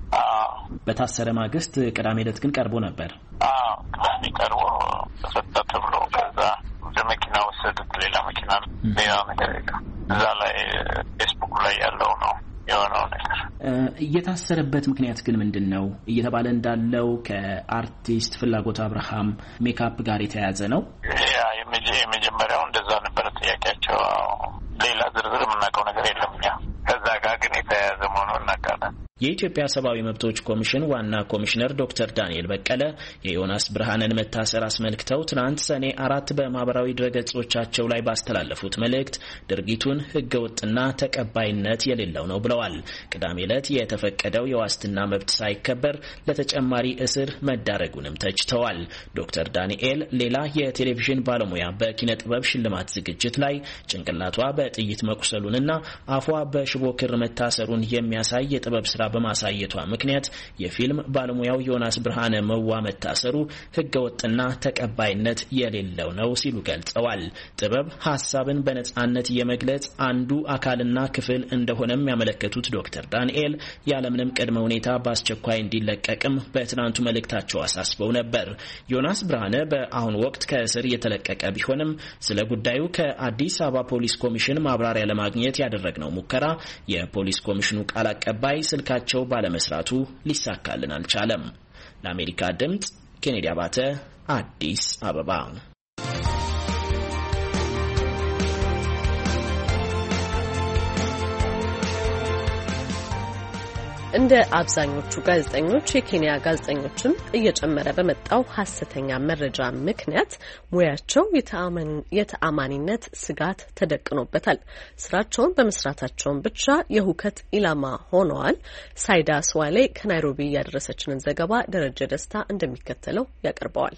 በታሰረ ማግስት ቅዳሜ ዕለት ግን ቀርቦ ነበር። ቅዳሜ ቀርቦ ተፈታ ተብሎ ከዛ ወደ መኪና ወሰዱት። ሌላ መኪና ሌላ ነገር እዛ ላይ ፌስቡክ ላይ ያለው ነው የሆነው ነገር። እየታሰረበት ምክንያት ግን ምንድን ነው እየተባለ እንዳለው ከአርቲስት ፍላጎት አብርሃም ሜካፕ ጋር የተያያዘ ነው። የመጀመሪያው እንደዛ ነበረ ጥያቄያቸው። ሌላ ዝርዝር የምናውቀው ነገር የለም። ከዛ ጋር ግን የተያያዘ መሆኑን እናውቃለን። የኢትዮጵያ ሰብአዊ መብቶች ኮሚሽን ዋና ኮሚሽነር ዶክተር ዳንኤል በቀለ የዮናስ ብርሃንን መታሰር አስመልክተው ትናንት ሰኔ 4 በማህበራዊ ድረገጾቻቸው ላይ ባስተላለፉት መልእክት ድርጊቱን ህገወጥና ተቀባይነት የሌለው ነው ብለዋል። ቅዳሜ ዕለት የተፈቀደው የዋስትና መብት ሳይከበር ለተጨማሪ እስር መዳረጉንም ተችተዋል። ዶክተር ዳንኤል ሌላ የቴሌቪዥን ባለሙያ በኪነ ጥበብ ሽልማት ዝግጅት ላይ ጭንቅላቷ በጥይት መቁሰሉንና አፏ በሽቦ ክር መታሰሩን የሚያሳይ የጥበብ ስራ በማሳየቷ ምክንያት የፊልም ባለሙያው ዮናስ ብርሃነ መዋ መታሰሩ ህገወጥና ተቀባይነት የሌለው ነው ሲሉ ገልጸዋል። ጥበብ ሐሳብን በነጻነት የመግለጽ አንዱ አካልና ክፍል እንደሆነም ያመለከቱት ዶክተር ዳንኤል ያለምንም ቅድመ ሁኔታ በአስቸኳይ እንዲለቀቅም በትናንቱ መልእክታቸው አሳስበው ነበር። ዮናስ ብርሃነ በአሁኑ ወቅት ከእስር የተለቀቀ ቢሆንም ስለ ጉዳዩ ከአዲስ አበባ ፖሊስ ኮሚሽን ማብራሪያ ለማግኘት ያደረግነው ሙከራ የፖሊስ ኮሚሽኑ ቃል አቀባይ ስልካቸው ባለመስራቱ ሊሳካልን አልቻለም። ለአሜሪካ ድምጽ ኬኔዲ አባተ አዲስ አበባ። እንደ አብዛኞቹ ጋዜጠኞች የኬንያ ጋዜጠኞችም እየጨመረ በመጣው ሐሰተኛ መረጃ ምክንያት ሙያቸው የተአማኒነት ስጋት ተደቅኖበታል። ስራቸውን በመስራታቸውን ብቻ የሁከት ኢላማ ሆነዋል። ሳይዳ ስዋሌ ከናይሮቢ ያደረሰችንን ዘገባ ደረጀ ደስታ እንደሚከተለው ያቀርበዋል።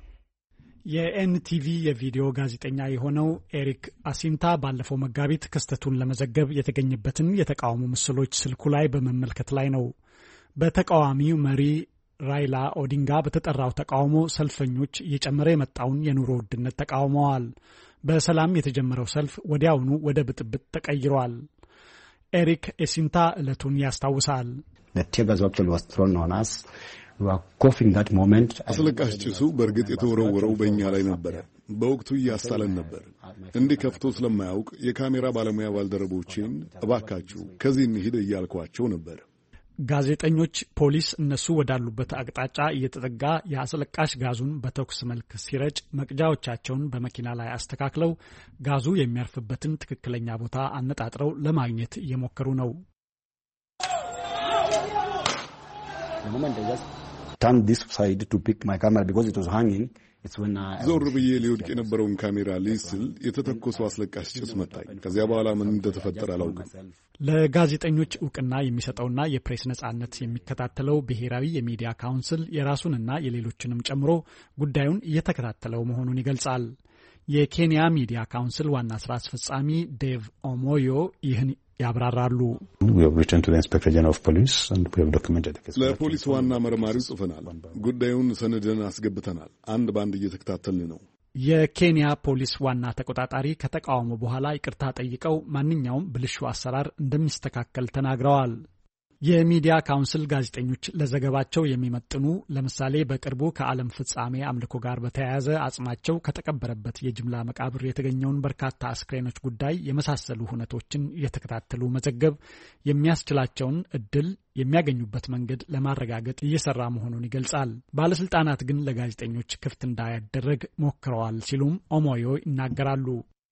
የኤንቲቪ የቪዲዮ ጋዜጠኛ የሆነው ኤሪክ አሲንታ ባለፈው መጋቢት ክስተቱን ለመዘገብ የተገኘበትን የተቃውሞ ምስሎች ስልኩ ላይ በመመልከት ላይ ነው። በተቃዋሚው መሪ ራይላ ኦዲንጋ በተጠራው ተቃውሞ ሰልፈኞች እየጨመረ የመጣውን የኑሮ ውድነት ተቃውመዋል። በሰላም የተጀመረው ሰልፍ ወዲያውኑ ወደ ብጥብጥ ተቀይሯል። ኤሪክ አሲንታ ዕለቱን ያስታውሳል። አስለቃሽ ጭሱ በእርግጥ የተወረወረው በእኛ ላይ ነበረ። በወቅቱ እያሳለን ነበር። እንዲህ ከፍቶ ስለማያውቅ የካሜራ ባለሙያ ባልደረቦቼን እባካችሁ ከዚህ እንሂድ እያልኳቸው ነበር። ጋዜጠኞች ፖሊስ እነሱ ወዳሉበት አቅጣጫ እየተጠጋ የአስለቃሽ ጋዙን በተኩስ መልክ ሲረጭ መቅጃዎቻቸውን በመኪና ላይ አስተካክለው ጋዙ የሚያርፍበትን ትክክለኛ ቦታ አነጣጥረው ለማግኘት እየሞከሩ ነው። ዞር ብዬ ሊወድቅ የነበረውን ካሜራ ልይዝ ስል የተተኮሰው አስለቃሽ ጭስ መታኝ። ከዚያ በኋላ ምን እንደተፈጠረ አላውቅም። ለጋዜጠኞች እውቅና የሚሰጠውና የፕሬስ ነጻነት የሚከታተለው ብሔራዊ የሚዲያ ካውንስል የራሱንና የሌሎችንም ጨምሮ ጉዳዩን እየተከታተለው መሆኑን ይገልጻል። የኬንያ ሚዲያ ካውንስል ዋና ስራ አስፈጻሚ ዴቭ ኦሞዮ ይህን ያብራራሉ። ለፖሊስ ዋና መርማሪው ጽፈናል። ጉዳዩን ሰነድን አስገብተናል። አንድ ባንድ እየተከታተልን ነው። የኬንያ ፖሊስ ዋና ተቆጣጣሪ ከተቃውሞ በኋላ ይቅርታ ጠይቀው ማንኛውም ብልሹ አሰራር እንደሚስተካከል ተናግረዋል። የሚዲያ ካውንስል ጋዜጠኞች ለዘገባቸው የሚመጥኑ ለምሳሌ በቅርቡ ከዓለም ፍጻሜ አምልኮ ጋር በተያያዘ አጽማቸው ከተቀበረበት የጅምላ መቃብር የተገኘውን በርካታ አስክሬኖች ጉዳይ የመሳሰሉ ሁነቶችን እየተከታተሉ መዘገብ የሚያስችላቸውን እድል የሚያገኙበት መንገድ ለማረጋገጥ እየሰራ መሆኑን ይገልጻል። ባለስልጣናት ግን ለጋዜጠኞች ክፍት እንዳይደረግ ሞክረዋል ሲሉም ኦሞዮ ይናገራሉ።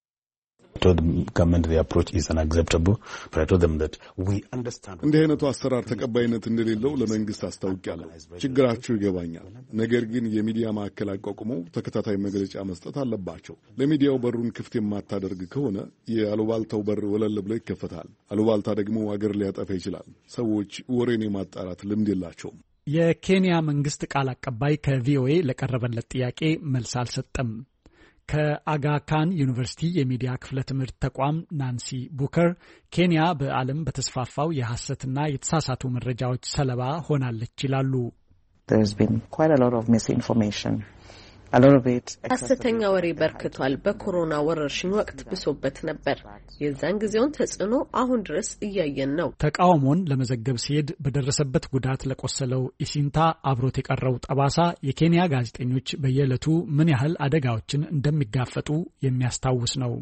እንዲህ አይነቱ አሰራር ተቀባይነት እንደሌለው ለመንግስት አስታውቂያለሁ። ችግራቸው ይገባኛል። ነገር ግን የሚዲያ ማዕከል አቋቁመው ተከታታይ መግለጫ መስጠት አለባቸው። ለሚዲያው በሩን ክፍት የማታደርግ ከሆነ የአሉባልታው በር ወለል ብሎ ይከፈታል። አሉባልታ ደግሞ አገር ሊያጠፋ ይችላል። ሰዎች ወሬን የማጣራት ልምድ የላቸውም። የኬንያ መንግስት ቃል አቀባይ ከቪኦኤ ለቀረበለት ጥያቄ መልስ አልሰጠም። ከአጋካን ዩኒቨርሲቲ የሚዲያ ክፍለ ትምህርት ተቋም ናንሲ ቡከር ኬንያ በዓለም በተስፋፋው የሐሰትና የተሳሳቱ መረጃዎች ሰለባ ሆናለች ይላሉ። ሐሰተኛ ወሬ በርክቷል። በኮሮና ወረርሽኝ ወቅት ብሶበት ነበር። የዛን ጊዜውን ተጽዕኖ አሁን ድረስ እያየን ነው። ተቃውሞን ለመዘገብ ሲሄድ በደረሰበት ጉዳት ለቆሰለው ኢሲንታ አብሮት የቀረው ጠባሳ የኬንያ ጋዜጠኞች በየዕለቱ ምን ያህል አደጋዎችን እንደሚጋፈጡ የሚያስታውስ ነው።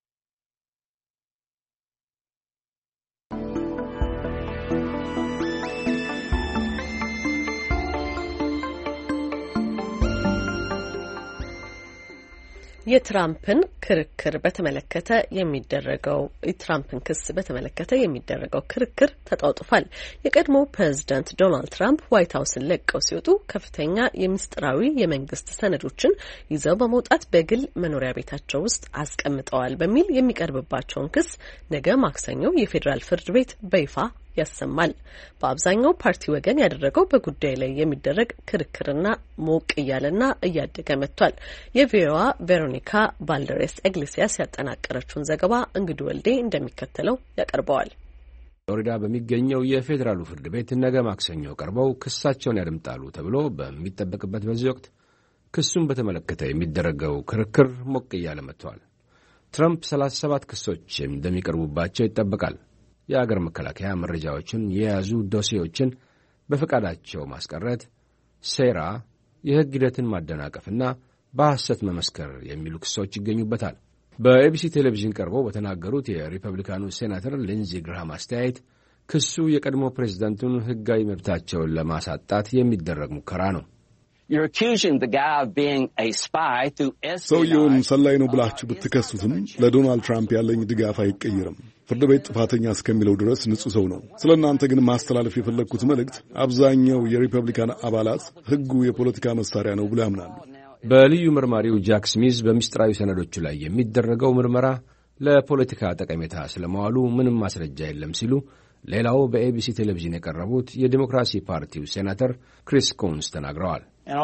የትራምፕን ክርክር በተመለከተ የትራምፕን ክስ በተመለከተ የሚደረገው ክርክር ተጧጡፏል። የቀድሞ ፕሬዝዳንት ዶናልድ ትራምፕ ዋይት ሀውስን ለቀው ሲወጡ ከፍተኛ የምስጢራዊ የመንግስት ሰነዶችን ይዘው በመውጣት በግል መኖሪያ ቤታቸው ውስጥ አስቀምጠዋል በሚል የሚቀርብባቸውን ክስ ነገ ማክሰኞ የፌዴራል ፍርድ ቤት በይፋ ያሰማል። በአብዛኛው ፓርቲ ወገን ያደረገው በጉዳይ ላይ የሚደረግ ክርክርና ሞቅ እያለና እያደገ መጥቷል። የቪኦኤዋ ቬሮኒካ ባልደሬስ ኢግሌሲያስ ያጠናቀረችውን ዘገባ እንግዱ ወልዴ እንደሚከተለው ያቀርበዋል። ፍሎሪዳ በሚገኘው የፌዴራሉ ፍርድ ቤት ነገ ማክሰኞ ቀርበው ክሳቸውን ያደምጣሉ ተብሎ በሚጠበቅበት በዚህ ወቅት ክሱን በተመለከተ የሚደረገው ክርክር ሞቅ እያለ መጥቷል። ትራምፕ 37 ክሶች እንደሚቀርቡባቸው ይጠበቃል። የአገር መከላከያ መረጃዎችን የያዙ ዶሴዎችን በፈቃዳቸው ማስቀረት፣ ሴራ፣ የሕግ ሂደትን ማደናቀፍና በሐሰት መመስከር የሚሉ ክሶች ይገኙበታል። በኤቢሲ ቴሌቪዥን ቀርበው በተናገሩት የሪፐብሊካኑ ሴናተር ሊንዚ ግርሃም አስተያየት ክሱ የቀድሞ ፕሬዝዳንቱን ሕጋዊ መብታቸውን ለማሳጣት የሚደረግ ሙከራ ነው። You're accusing the guy of being a spy through espionage. ሰውየውን ሰላይ ነው ብላችሁ ብትከሱትም ለዶናልድ ትራምፕ ያለኝ ድጋፍ አይቀየርም። ፍርድ ቤት ጥፋተኛ እስከሚለው ድረስ ንጹህ ሰው ነው። ስለናንተ ግን ማስተላለፍ የፈለግኩት መልእክት አብዛኛው የሪፐብሊካን አባላት ሕጉ የፖለቲካ መሳሪያ ነው ብለው ያምናሉ። በልዩ መርማሪው ጃክ ስሚዝ በምስጢራዊ ሰነዶቹ ላይ የሚደረገው ምርመራ ለፖለቲካ ጠቀሜታ ስለመዋሉ ምንም ማስረጃ የለም ሲሉ ሌላው በኤቢሲ ቴሌቪዥን የቀረቡት የዲሞክራሲ ፓርቲው ሴናተር ክሪስ ኮንስ ተናግረዋል።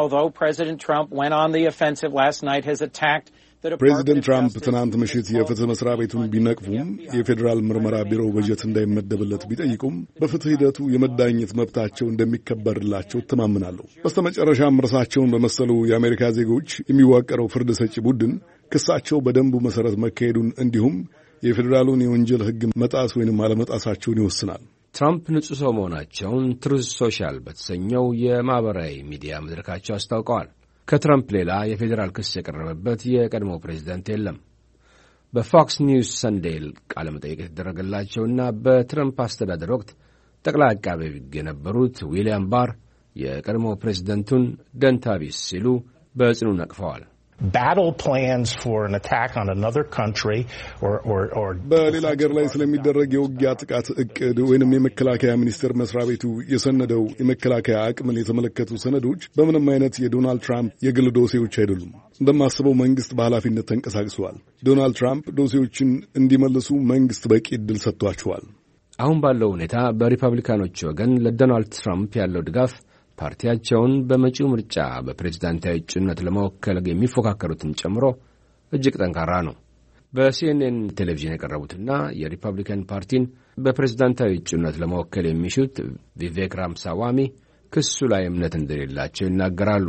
ፕሬዚደንት ትራምፕ ትናንት ምሽት የፍትህ መስሪያ ቤቱን ቢነቅፉም የፌዴራል ምርመራ ቢሮው በጀት እንዳይመደብለት ቢጠይቁም በፍትህ ሂደቱ የመዳኘት መብታቸው እንደሚከበርላቸው እተማመናለሁ። በስተመጨረሻም እርሳቸውን በመሰሉ የአሜሪካ ዜጎች የሚዋቀረው ፍርድ ሰጪ ቡድን ክሳቸው በደንቡ መሠረት መካሄዱን እንዲሁም የፌዴራሉን የወንጀል ሕግ መጣስ ወይንም አለመጣሳቸውን ይወስናል። ትራምፕ ንጹሕ ሰው መሆናቸውን ትሩዝ ሶሻል በተሰኘው የማኅበራዊ ሚዲያ መድረካቸው አስታውቀዋል። ከትራምፕ ሌላ የፌዴራል ክስ የቀረበበት የቀድሞው ፕሬዝደንት የለም። በፎክስ ኒውስ ሰንዴል ቃለ መጠይቅ የተደረገላቸውና በትራምፕ አስተዳደር ወቅት ጠቅላይ አቃቤ ሕግ የነበሩት ዊልያም ባር የቀድሞው ፕሬዝደንቱን ደንታቢስ ሲሉ በጽኑ ነቅፈዋል። በሌላ ሀገር ላይ ስለሚደረግ የውጊያ ጥቃት እቅድ ወይንም የመከላከያ ሚኒስቴር መስሪያ ቤቱ የሰነደው የመከላከያ አቅምን የተመለከቱ ሰነዶች በምንም አይነት የዶናልድ ትራምፕ የግል ዶሴዎች አይደሉም። እንደማስበው መንግስት በኃላፊነት ተንቀሳቅሰዋል። ዶናልድ ትራምፕ ዶሴዎችን እንዲመልሱ መንግስት በቂ ዕድል ሰጥቷቸዋል። አሁን ባለው ሁኔታ በሪፐብሊካኖች ወገን ለዶናልድ ትራምፕ ያለው ድጋፍ ፓርቲያቸውን በመጪው ምርጫ በፕሬዝዳንታዊ እጩነት ለመወከል የሚፎካከሩትን ጨምሮ እጅግ ጠንካራ ነው። በሲኤንኤን ቴሌቪዥን የቀረቡትና የሪፐብሊካን ፓርቲን በፕሬዝዳንታዊ እጩነት ለመወከል የሚሹት ቪቬክ ራምሳዋሚ ክሱ ላይ እምነት እንደሌላቸው ይናገራሉ።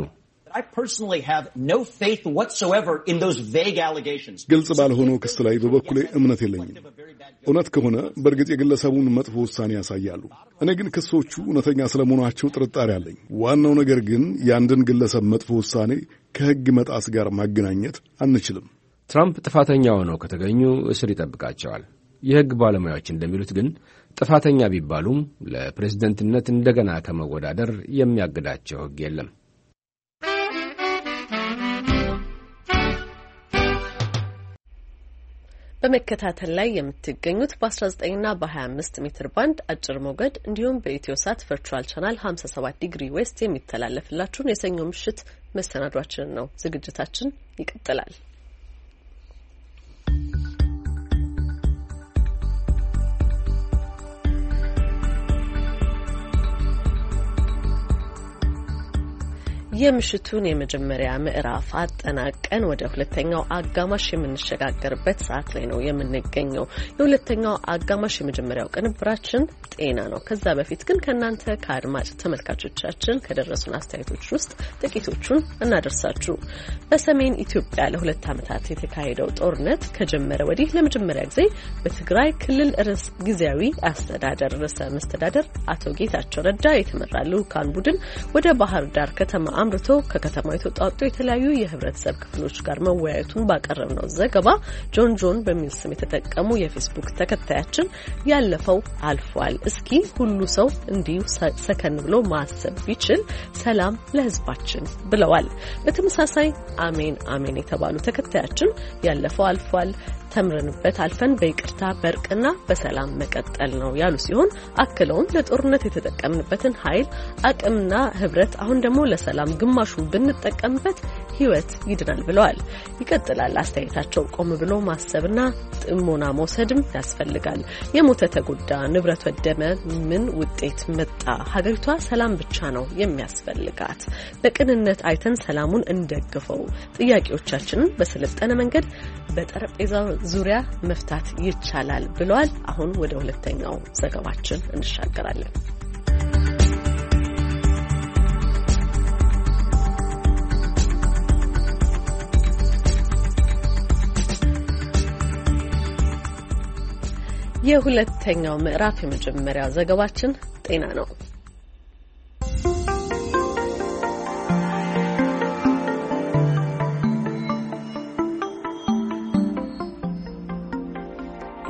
ግልጽ ባልሆነው ክስ ላይ በበኩሌ እምነት የለኝም። እውነት ከሆነ በእርግጥ የግለሰቡን መጥፎ ውሳኔ ያሳያሉ። እኔ ግን ክሶቹ እውነተኛ ስለመሆናቸው ጥርጣሬ አለኝ። ዋናው ነገር ግን የአንድን ግለሰብ መጥፎ ውሳኔ ከሕግ መጣስ ጋር ማገናኘት አንችልም። ትራምፕ ጥፋተኛ ሆነው ከተገኙ እስር ይጠብቃቸዋል። የሕግ ባለሙያዎች እንደሚሉት ግን ጥፋተኛ ቢባሉም ለፕሬዝደንትነት እንደገና ከመወዳደር የሚያግዳቸው ሕግ የለም። በመከታተል ላይ የምትገኙት በ19ና በ25 ሜትር ባንድ አጭር ሞገድ እንዲሁም በኢትዮ ሳት ቨርቹዋል ቻናል 57 ዲግሪ ዌስት የሚተላለፍላችሁን የሰኞ ምሽት መሰናዷችንን ነው። ዝግጅታችን ይቀጥላል። የምሽቱን የመጀመሪያ ምዕራፍ አጠናቀን ወደ ሁለተኛው አጋማሽ የምንሸጋገርበት ሰዓት ላይ ነው የምንገኘው። የሁለተኛው አጋማሽ የመጀመሪያው ቅንብራችን ጤና ነው። ከዛ በፊት ግን ከእናንተ ከአድማጭ ተመልካቾቻችን ከደረሱን አስተያየቶች ውስጥ ጥቂቶቹን እናደርሳችሁ። በሰሜን ኢትዮጵያ ለ2 ዓመታት የተካሄደው ጦርነት ከጀመረ ወዲህ ለመጀመሪያ ጊዜ በትግራይ ክልል ጊዜያዊ አስተዳደር ርዕሰ መስተዳደር አቶ ጌታቸው ረዳ የተመራ ልዑካን ቡድን ወደ ባህር ዳር ከተማ አምርቶ ከከተማው የተውጣጡ የተለያዩ የህብረተሰብ ክፍሎች ጋር መወያየቱን ባቀረብነው ዘገባ ጆን በሚል ስም የተጠቀሙ የፌስቡክ ተከታያችን ያለፈው አልፏል፣ እስኪ ሁሉ ሰው እንዲሁ ሰከን ብሎ ማሰብ ቢችል ሰላም ለህዝባችን ብለዋል። በተመሳሳይ አሜን አሜን የተባሉ ተከታያችን ያለፈው አልፏል፣ ተምረንበት አልፈን በይቅርታ በእርቅና በሰላም መቀጠል ነው ያሉ ሲሆን አክለውም ለጦርነት የተጠቀምንበትን ኃይል አቅምና ህብረት አሁን ደግሞ ለሰላም ግማሹን ብንጠቀምበት ህይወት ይድናል ብለዋል። ይቀጥላል አስተያየታቸው። ቆም ብሎ ማሰብና ጥሞና መውሰድም ያስፈልጋል። የሞተ ተጎዳ፣ ንብረት ወደመ፣ ምን ውጤት መጣ? ሀገሪቷ ሰላም ብቻ ነው የሚያስፈልጋት። በቅንነት አይተን ሰላሙን እንደግፈው። ጥያቄዎቻችንን በሰለጠነ መንገድ በጠረጴዛ ዙሪያ መፍታት ይቻላል ብለዋል። አሁን ወደ ሁለተኛው ዘገባችን እንሻገራለን። የሁለተኛው ምዕራፍ የመጀመሪያው ዘገባችን ጤና ነው።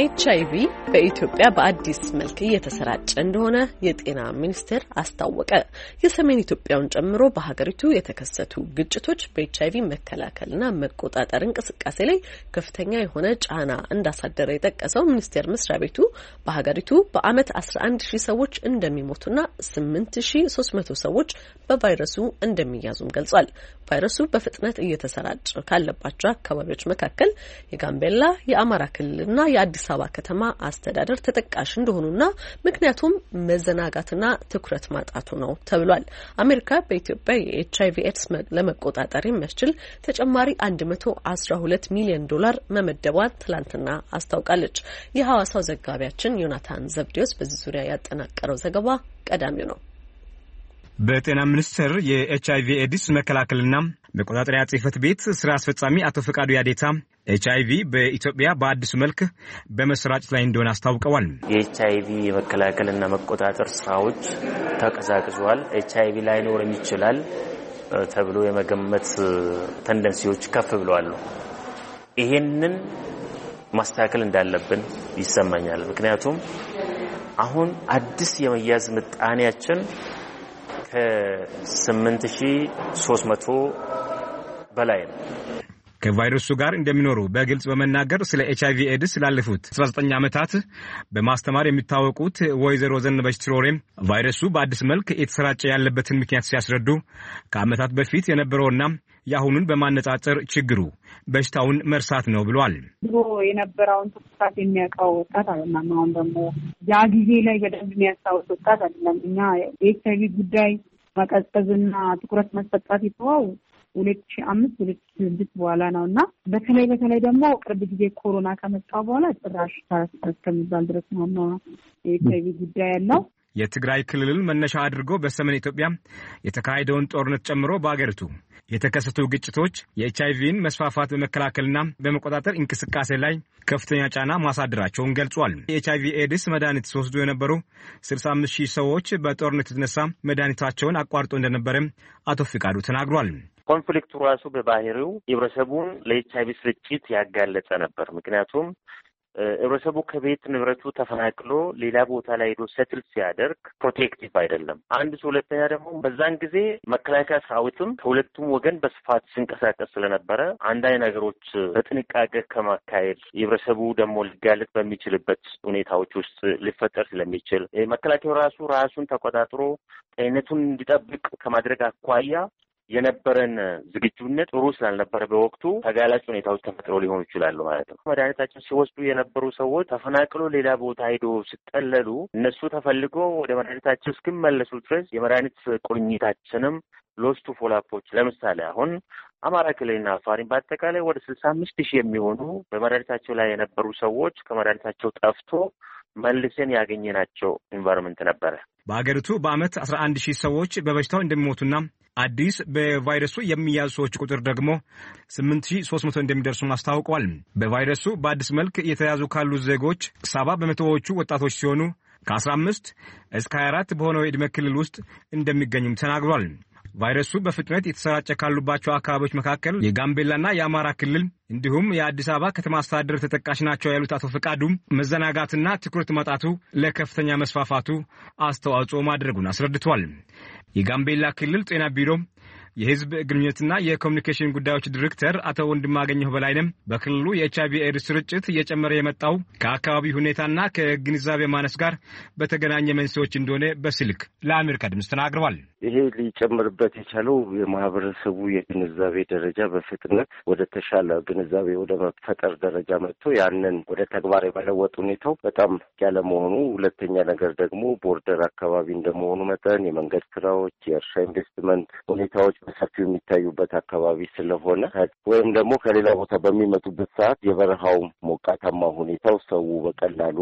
HIV በኢትዮጵያ በአዲስ መልክ እየተሰራጨ እንደሆነ የጤና ሚኒስቴር አስታወቀ። የሰሜን ኢትዮጵያውን ጨምሮ በሀገሪቱ የተከሰቱ ግጭቶች በኤችአይቪ መከላከልና መቆጣጠር እንቅስቃሴ ላይ ከፍተኛ የሆነ ጫና እንዳሳደረ የጠቀሰው ሚኒስቴር መስሪያ ቤቱ በሀገሪቱ በዓመት 11,000 ሰዎች እንደሚሞቱና 8,300 ሰዎች በቫይረሱ እንደሚያዙም ገልጿል። ቫይረሱ በፍጥነት እየተሰራጨ ካለባቸው አካባቢዎች መካከል የጋምቤላ፣ የአማራ ክልልና የአዲስ አበባ ከተማ አስተዳደር ተጠቃሽ እንደሆኑና ምክንያቱም መዘናጋትና ትኩረት ማጣቱ ነው ተብሏል። አሜሪካ በኢትዮጵያ የኤችአይቪ ኤድስ ለመቆጣጠር የሚያስችል ተጨማሪ $112 ሚሊዮን መመደቧን ትላንትና አስታውቃለች። የሐዋሳው ዘጋቢያችን ዮናታን ዘብዴዎስ በዚህ ዙሪያ ያጠናቀረው ዘገባ ቀዳሚው ነው። በጤና ሚኒስቴር የኤችአይቪ ኤድስ መከላከልና መቆጣጠሪያ ጽሕፈት ቤት ስራ አስፈጻሚ አቶ ፈቃዱ ያዴታ ኤችአይቪ በኢትዮጵያ በአዲሱ መልክ በመሰራጨት ላይ እንደሆነ አስታውቀዋል። የኤችአይቪ መከላከልና መቆጣጠር ስራዎች ተቀዛቅዟል፣ ኤችአይቪ ላይኖር ይችላል ተብሎ የመገመት ተንደንሲዎች ከፍ ብለዋል። ይሄንን ማስተካከል እንዳለብን ይሰማኛል። ምክንያቱም አሁን አዲስ የመያዝ ምጣኔያችን ከ8,300 በላይ ነው። ከቫይረሱ ጋር እንደሚኖሩ በግልጽ በመናገር ስለ ኤችአይቪ ኤድስ ላለፉት 19 ዓመታት በማስተማር የሚታወቁት ወይዘሮ ዘነበች ትሮሬ ቫይረሱ በአዲስ መልክ የተሰራጨ ያለበትን ምክንያት ሲያስረዱ ከዓመታት በፊት የነበረውና የአሁኑን በማነጻጸር ችግሩ በሽታውን መርሳት ነው ብሏል። ድሮ የነበረውን ትኩሳት የሚያውቀው ወጣት አይደለም። አሁን ደግሞ ያ ጊዜ ላይ በደንብ የሚያስታውስ ወጣት አይደለም። እኛ የኤችአይቪ ጉዳይ መቀዝቀዝና ትኩረት መስጠት ይተዋው 2005-2006 በኋላ ነውና በተለይ ደግሞ ቅርብ ጊዜ ኮሮና ከመጣ በኋላ ጭራሽ እስከሚባል ድረስ ነው የኤችአይቪ ጉዳይ ያለው። የትግራይ ክልል መነሻ አድርጎ በሰሜን ኢትዮጵያ የተካሄደውን ጦርነት ጨምሮ በአገሪቱ የተከሰቱ ግጭቶች የኤችአይቪን መስፋፋት በመከላከልና በመቆጣጠር እንቅስቃሴ ላይ ከፍተኛ ጫና ማሳደራቸውን ገልጿል። የኤችአይቪ ኤድስ መድኃኒት ሲወስዱ የነበሩ 65,000 ሰዎች በጦርነት የተነሳ መድኃኒታቸውን አቋርጦ እንደነበረ አቶ ፍቃዱ ተናግሯል። ኮንፍሊክቱ ራሱ በባህሪው ህብረተሰቡን ለኤችአይቪ ስርጭት ያጋለጸ ነበር። ምክንያቱም ህብረተሰቡ ከቤት ንብረቱ ተፈናቅሎ ሌላ ቦታ ላይ ሄዶ ሰትል ሲያደርግ ፕሮቴክቲቭ አይደለም። አንድ ሁለተኛ ደግሞ በዛን ጊዜ መከላከያ ሰራዊትም ከሁለቱም ወገን በስፋት ሲንቀሳቀስ ስለነበረ አንዳንድ ነገሮች በጥንቃቄ ከማካሄድ ህብረተሰቡ ደግሞ ሊጋለጥ በሚችልበት ሁኔታዎች ውስጥ ሊፈጠር ስለሚችል መከላከያው ራሱን ተቆጣጥሮ ጤንነቱን እንዲጠብቅ ከማድረግ አኳያ የነበረን ዝግጁነት ጥሩ ስላልነበረ በወቅቱ ተጋላጭ ሁኔታዎች ተፈጥሮ ሊሆኑ ይችላሉ ማለት ነው። መድኃኒታቸውን ሲወስዱ የነበሩ ሰዎች ተፈናቅሎ ሌላ ቦታ ሄዶ ሲጠለሉ እነሱ ተፈልጎ ወደ መድኃኒታቸው እስኪመለሱ ድረስ የመድኃኒት ቁርኝታችንም ሎስቱ ፎላፖች ለምሳሌ አሁን አማራ ክልልና አፋሪን በአጠቃላይ ወደ 65,000 የሚሆኑ በመድኃኒታቸው ላይ የነበሩ ሰዎች ከመድኃኒታቸው ጠፍቶ መልሰን ያገኘናቸው ኢንቫይሮንመንት ነበረ። በአገሪቱ በዓመት 11,000 ሰዎች በበሽታው እንደሚሞቱና አዲስ በቫይረሱ የሚያዙ ሰዎች ቁጥር ደግሞ 8,300 እንደሚደርሱ አስታውቀዋል። በቫይረሱ በአዲስ መልክ የተያዙ ካሉ ዜጎች 70% ወጣቶች ሲሆኑ ከ15 እስከ 24 በሆነው የዕድሜ ክልል ውስጥ እንደሚገኙም ተናግሯል። ቫይረሱ በፍጥነት የተሰራጨ ካሉባቸው አካባቢዎች መካከል የጋምቤላና የአማራ ክልል እንዲሁም የአዲስ አበባ ከተማ አስተዳደር ተጠቃሽ ናቸው ያሉት አቶ ፈቃዱ መዘናጋትና ትኩረት ማጣቱ ለከፍተኛ መስፋፋቱ አስተዋጽኦ ማድረጉን አስረድቷል። የጋምቤላ ክልል ጤና ቢሮ የህዝብ ግንኙነትና የኮሚኒኬሽን ጉዳዮች ዲሬክተር አቶ ወንድማገኘሁ በላይነም በክልሉ የኤችአይቪ ኤድስ ስርጭት እየጨመረ የመጣው ከአካባቢ ሁኔታና ከግንዛቤ ማነስ ጋር በተገናኘ መንስኤዎች እንደሆነ በስልክ ለአሜሪካ ድምፅ ተናግረዋል። ይሄ ሊጨምርበት የቻለው የማህበረሰቡ የግንዛቤ ደረጃ በፍጥነት ወደ ተሻለ ግንዛቤ ወደ መፈጠር ደረጃ መጥቶ ያንን ወደ ተግባር የመለወጥ ሁኔታው በጣም ያለ መሆኑ፣ ሁለተኛ ነገር ደግሞ ቦርደር አካባቢ እንደመሆኑ መጠን የመንገድ ስራዎች፣ የእርሻ ኢንቨስትመንት ሁኔታዎች በሰፊው የሚታዩበት አካባቢ ስለሆነ ወይም ደግሞ ከሌላ ቦታ በሚመጡበት ሰዓት የበረሃው ሞቃታማ ሁኔታው ሰው በቀላሉ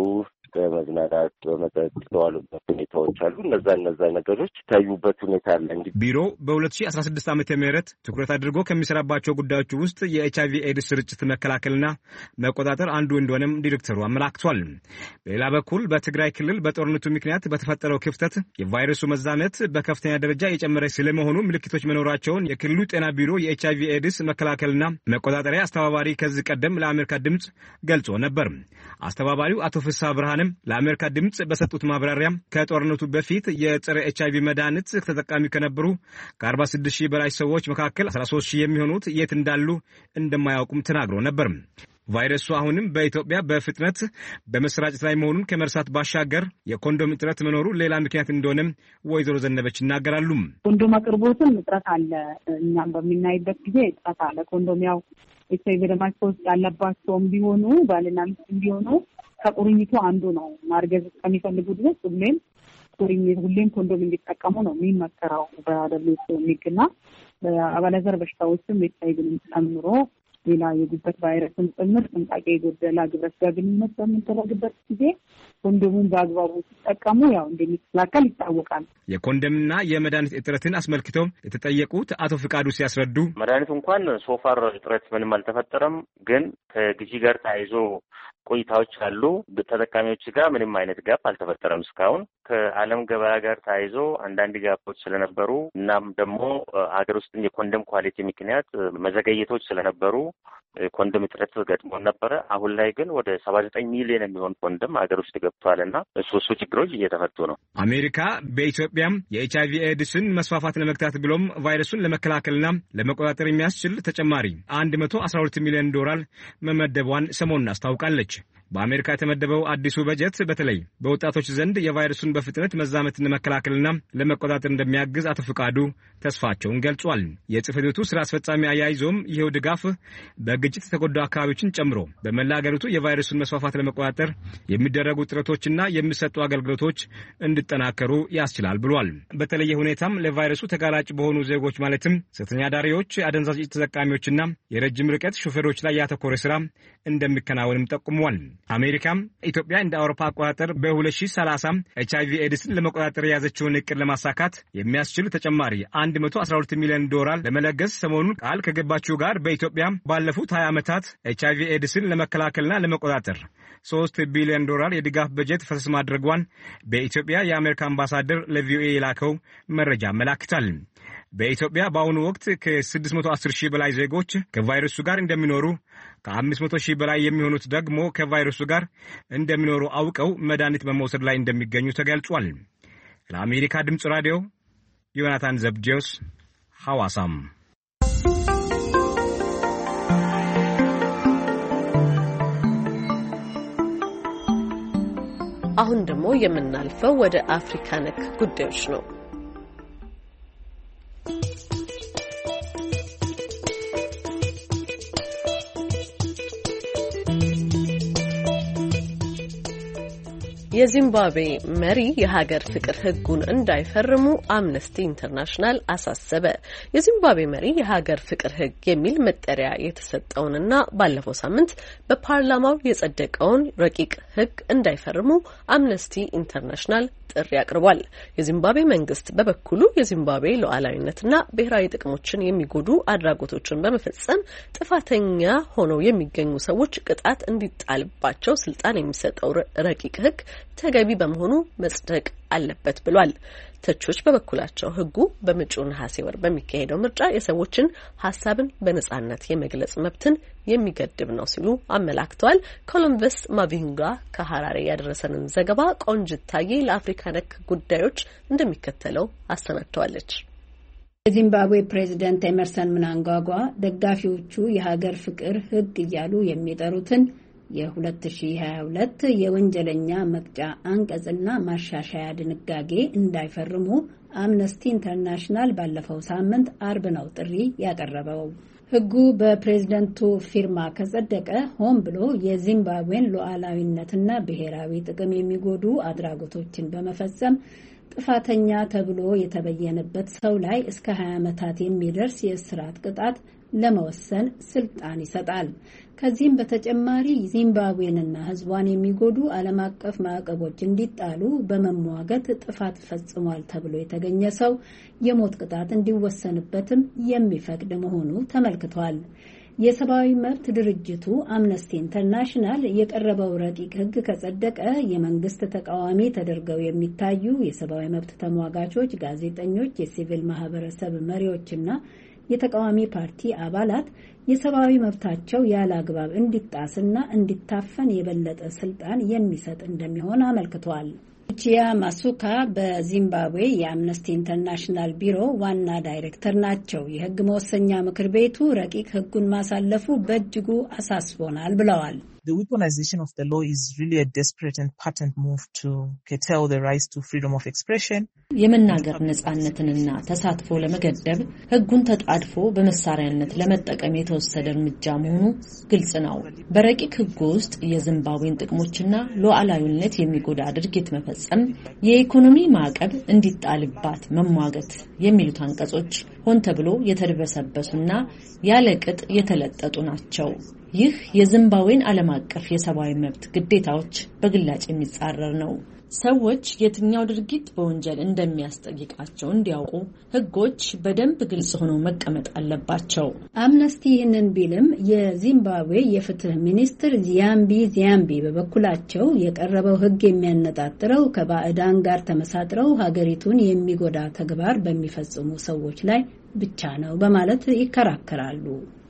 በመዝናናት በመጠጥ የተዋሉበት ሁኔታዎች አሉ። እነዛ ነገሮች ታዩበት ሁኔታ አለ። እንግዲህ ቢሮ በ2016 ዓመተ ምህረት ትኩረት አድርጎ ከሚሰራባቸው ጉዳዮች ውስጥ የኤችአይቪ ኤድስ ስርጭት መከላከልና መቆጣጠር አንዱ እንደሆነም ዲሬክተሩ አመላክቷል። በሌላ በኩል በትግራይ ክልል በጦርነቱ ምክንያት በተፈጠረው ክፍተት የቫይረሱ መዛመት በከፍተኛ ደረጃ የጨመረ ስለመሆኑ ምልክቶች መኖራቸውን የክልሉ ጤና ቢሮ የኤችአይቪ ኤድስ መከላከልና መቆጣጠሪያ አስተባባሪ ከዚህ ቀደም ለአሜሪካ ድምጽ ገልጾ ነበር። አስተባባሪው አቶ ፍስሐ ብርሃንም ለአሜሪካ ድምጽ በሰጡት ማብራሪያ ከጦርነቱ በፊት የጸረ ኤችአይቪ መድኃኒት ተጠቃሚ ከነበሩ ከ46,000 በላይ ሰዎች መካከል 13,000 የሚሆኑት የት እንዳሉ እንደማያውቁም ተናግሮ ነበር። ቫይረሱ አሁንም በኢትዮጵያ በፍጥነት በመሰራጨት ላይ መሆኑን ከመርሳት ባሻገር የኮንዶም እጥረት መኖሩ ሌላ ምክንያት እንደሆነም ወይዘሮ ዘነበች ይናገራሉ። ኮንዶም አቅርቦትም እጥረት አለ። እኛም በምናይበት ጊዜ እጥረት አለ። ኮንዶም ያው ኤችአይቪ ደማቸው ውስጥ ያለባቸውም ቢሆኑ ባልና ሚስት ቢሆኑ ከቁርኝቱ አንዱ ነው። ማርገዝ ከሚፈልጉ ድረስ ሁሌም ኮንዶም እንዲጠቀሙ ነው የሚመከረው በደብሊውኤችኦ የሚግና በአባለዘር በሽታዎችም ኤችአይቪን ጨምሮ ሌላ የጉበት ቫይረስን ጭምር ጥንቃቄ የጎደለ ግብረ ስጋ ግንኙነት በምንደረግበት ጊዜ ኮንዶሙን በአግባቡ ሲጠቀሙ ያው እንደሚከላከል ይታወቃል። የኮንዶምና የመድኃኒት እጥረትን አስመልክተው የተጠየቁት አቶ ፍቃዱ ሲያስረዱ መድኃኒቱ እንኳን ሶፋር እጥረት ምንም አልተፈጠረም፣ ግን ከግዢ ጋር ተያይዞ ቆይታዎች አሉ። ተጠቃሚዎች ጋር ምንም አይነት ጋፕ አልተፈጠረም እስካሁን። ከዓለም ገበያ ጋር ተያይዞ አንዳንድ ጋፖች ስለነበሩ እናም ደግሞ ሀገር ውስጥ የኮንዶም ኳሊቲ ምክንያት መዘገየቶች ስለነበሩ ኮንዶም እጥረት ገጥሞን ነበረ። አሁን ላይ ግን ወደ 79 ሚሊዮን የሚሆን ኮንዶም ሀገር ውስጥ ገብቷልና እሱ ችግሮች እየተፈቱ ነው። አሜሪካ በኢትዮጵያም የኤችአይቪ ኤድስን መስፋፋት ለመግታት ብሎም ቫይረሱን ለመከላከልና ለመቆጣጠር የሚያስችል ተጨማሪ $112 ሚሊዮን መመደቧን ሰሞኑን አስታውቃለች። በአሜሪካ የተመደበው አዲሱ በጀት በተለይ በወጣቶች ዘንድ የቫይረሱን በፍጥነት መዛመትን ለመከላከልና ለመቆጣጠር እንደሚያግዝ አቶ ፍቃዱ ተስፋቸውን ገልጿል። የጽሕፈት ቤቱ ስራ አስፈጻሚ አያይዞም ይኸው ድጋፍ በግጭት የተጎዱ አካባቢዎችን ጨምሮ በመላ ሀገሪቱ የቫይረሱን መስፋፋት ለመቆጣጠር የሚደረጉ ጥረቶችና የሚሰጡ አገልግሎቶች እንዲጠናከሩ ያስችላል ብሏል። በተለየ ሁኔታም ለቫይረሱ ተጋላጭ በሆኑ ዜጎች ማለትም ሴተኛ አዳሪዎች፣ አደንዛዥ ተጠቃሚዎችና የረጅም ርቀት ሹፌሮች ላይ ያተኮረ ስራ እንደሚከናወንም ጠቁሟል። አሜሪካም ኢትዮጵያ እንደ አውሮፓ አቆጣጠር በ2030 ኤችአይቪ ኤድስን ለመቆጣጠር የያዘችውን እቅድ ለማሳካት የሚያስችል ተጨማሪ $112 ሚሊዮን ለመለገስ ሰሞኑን ቃል ከገባችው ጋር በኢትዮጵያ ባለፉት 20 ዓመታት ኤችአይቪ ኤድስን ለመከላከልና ለመቆጣጠር $3 ቢሊዮን የድጋፍ በጀት ፈሰስ ማድረጓን በኢትዮጵያ የአሜሪካ አምባሳደር ለቪኦኤ የላከው መረጃ ያመላክታል። በኢትዮጵያ በአሁኑ ወቅት ከ610,000 በላይ ዜጎች ከቫይረሱ ጋር እንደሚኖሩ ከ500,000 በላይ የሚሆኑት ደግሞ ከቫይረሱ ጋር እንደሚኖሩ አውቀው መድኃኒት በመውሰድ ላይ እንደሚገኙ ተገልጿል። ለአሜሪካ ድምፅ ራዲዮ ዮናታን ዘብዴዎስ ሐዋሳም። አሁን ደግሞ የምናልፈው ወደ አፍሪካ ነክ ጉዳዮች ነው። የዚምባብዌ መሪ የሀገር ፍቅር ሕጉን እንዳይፈርሙ አምነስቲ ኢንተርናሽናል አሳሰበ። የዚምባብዌ መሪ የሀገር ፍቅር ሕግ የሚል መጠሪያ የተሰጠውንና ባለፈው ሳምንት በፓርላማው የጸደቀውን ረቂቅ ሕግ እንዳይፈርሙ አምነስቲ ኢንተርናሽናል ጥሪ አቅርቧል። የዚምባብዌ መንግስት በበኩሉ የዚምባብዌ ሉዓላዊነትና ብሔራዊ ጥቅሞችን የሚጎዱ አድራጎቶችን በመፈጸም ጥፋተኛ ሆነው የሚገኙ ሰዎች ቅጣት እንዲጣልባቸው ስልጣን የሚሰጠው ረቂቅ ሕግ ተገቢ በመሆኑ መጽደቅ አለበት ብሏል። ተቾች በበኩላቸው ሕጉ በመጪው ነሐሴ ወር በሚካሄደው ምርጫ የሰዎችን ሀሳብን በነጻነት የመግለጽ መብትን የሚገድብ ነው ሲሉ አመላክተዋል። ኮሎምበስ ማቪንጋ ከሐራሬ ያደረሰንን ዘገባ ቆንጅት ታዬ ለአፍሪካ ነክ ጉዳዮች እንደሚከተለው አሰናድተዋለች። የዚምባብዌ ፕሬዚደንት ኤመርሰን ምናንጓጓ ደጋፊዎቹ የሀገር ፍቅር ሕግ እያሉ የሚጠሩትን የ2022 የወንጀለኛ መቅጫ አንቀጽና ማሻሻያ ድንጋጌ እንዳይፈርሙ አምነስቲ ኢንተርናሽናል ባለፈው ሳምንት አርብ ነው ጥሪ ያቀረበው። ሕጉ በፕሬዝደንቱ ፊርማ ከጸደቀ ሆን ብሎ የዚምባብዌን ሉዓላዊነትና ብሔራዊ ጥቅም የሚጎዱ አድራጎቶችን በመፈጸም ጥፋተኛ ተብሎ የተበየነበት ሰው ላይ እስከ 20 ዓመታት የሚደርስ የእስራት ቅጣት ለመወሰን ስልጣን ይሰጣል። ከዚህም በተጨማሪ ዚምባብዌንና ሕዝቧን የሚጎዱ ዓለም አቀፍ ማዕቀቦች እንዲጣሉ በመሟገት ጥፋት ፈጽሟል ተብሎ የተገኘ ሰው የሞት ቅጣት እንዲወሰንበትም የሚፈቅድ መሆኑ ተመልክቷል። የሰብአዊ መብት ድርጅቱ አምነስቲ ኢንተርናሽናል የቀረበው ረቂቅ ሕግ ከጸደቀ የመንግስት ተቃዋሚ ተደርገው የሚታዩ የሰብአዊ መብት ተሟጋቾች፣ ጋዜጠኞች፣ የሲቪል ማህበረሰብ መሪዎችና የተቃዋሚ ፓርቲ አባላት የሰብአዊ መብታቸው ያለ አግባብ እንዲጣስና እንዲታፈን የበለጠ ስልጣን የሚሰጥ እንደሚሆን አመልክቷል። ቺያ ማሱካ በዚምባብዌ የአምነስቲ ኢንተርናሽናል ቢሮ ዋና ዳይሬክተር ናቸው። የህግ መወሰኛ ምክር ቤቱ ረቂቅ ህጉን ማሳለፉ በእጅጉ አሳስቦናል ብለዋል። The weaponization of the law is really a desperate and patent move to curtail the rights to freedom of expression. የመናገር ነጻነትንና ተሳትፎ ለመገደብ ህጉን ተጣድፎ በመሳሪያነት ለመጠቀም የተወሰደ እርምጃ መሆኑ ግልጽ ነው። በረቂቅ ህጉ ውስጥ የዚምባብዌን ጥቅሞችና ሉዓላዊነት የሚጎዳ ድርጊት መፈጸም፣ የኢኮኖሚ ማዕቀብ እንዲጣልባት መሟገት የሚሉት አንቀጾች ሆን ተብሎ የተደበሰበሱና ያለ ቅጥ የተለጠጡ ናቸው። ይህ የዚምባብዌን ዓለም አቀፍ የሰብአዊ መብት ግዴታዎች በግላጭ የሚጻረር ነው። ሰዎች የትኛው ድርጊት በወንጀል እንደሚያስጠይቃቸው እንዲያውቁ ህጎች በደንብ ግልጽ ሆነው መቀመጥ አለባቸው። አምነስቲ ይህንን ቢልም የዚምባብዌ የፍትህ ሚኒስትር ዚያምቢ በበኩላቸው የቀረበው ህግ የሚያነጣጥረው ከባዕዳን ጋር ተመሳጥረው ሀገሪቱን የሚጎዳ ተግባር በሚፈጽሙ ሰዎች ላይ ብቻ ነው በማለት ይከራከራሉ።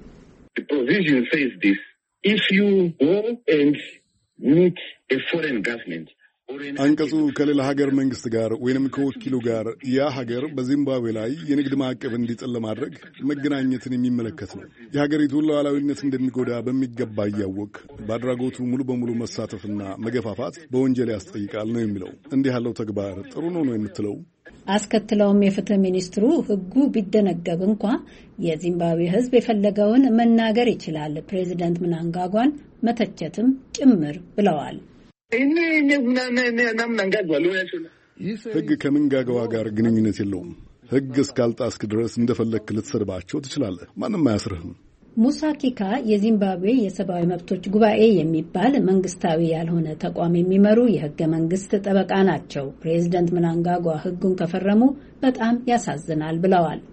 The provision says this: if you go and meet a foreign government, አንቀጹ ከሌላ ሀገር መንግስት ጋር ወይንም ከወኪሉ ጋር ያ ሀገር በዚምባብዌ ላይ የንግድ ማዕቀብ እንዲጥል ለማድረግ መገናኘትን የሚመለከት ነው። የሀገሪቱን ሉዓላዊነት እንደሚጎዳ በሚገባ እያወቅ በአድራጎቱ ሙሉ በሙሉ መሳተፍና መገፋፋት በወንጀል ያስጠይቃል ነው የሚለው። እንዲህ ያለው ተግባር ጥሩ ነው የምትለው? አስከትለውም የፍትህ ሚኒስትሩ ህጉ ቢደነገግ እንኳ የዚምባብዌ ህዝብ የፈለገውን መናገር ይችላል፣ ፕሬዚዳንት ምናንጋጓን መተቸትም ጭምር ብለዋል። ህግ ከምንጋጋዋ ጋር ግንኙነት የለውም። ህግ እስካልጣስክ ድረስ እንደፈለግክ ልትሰድባቸው ትችላለህ። ማንም አያስርህም። ሙሳ ኪካ የዚምባብዌ የሰብአዊ መብቶች ጉባኤ የሚባል መንግስታዊ ያልሆነ ተቋም የሚመሩ የህገ መንግስት ጠበቃ ናቸው። ፕሬዚዳንት ምናንጋጓ ህጉን ከፈረሙ በጣም ያሳዝናል ብለዋል።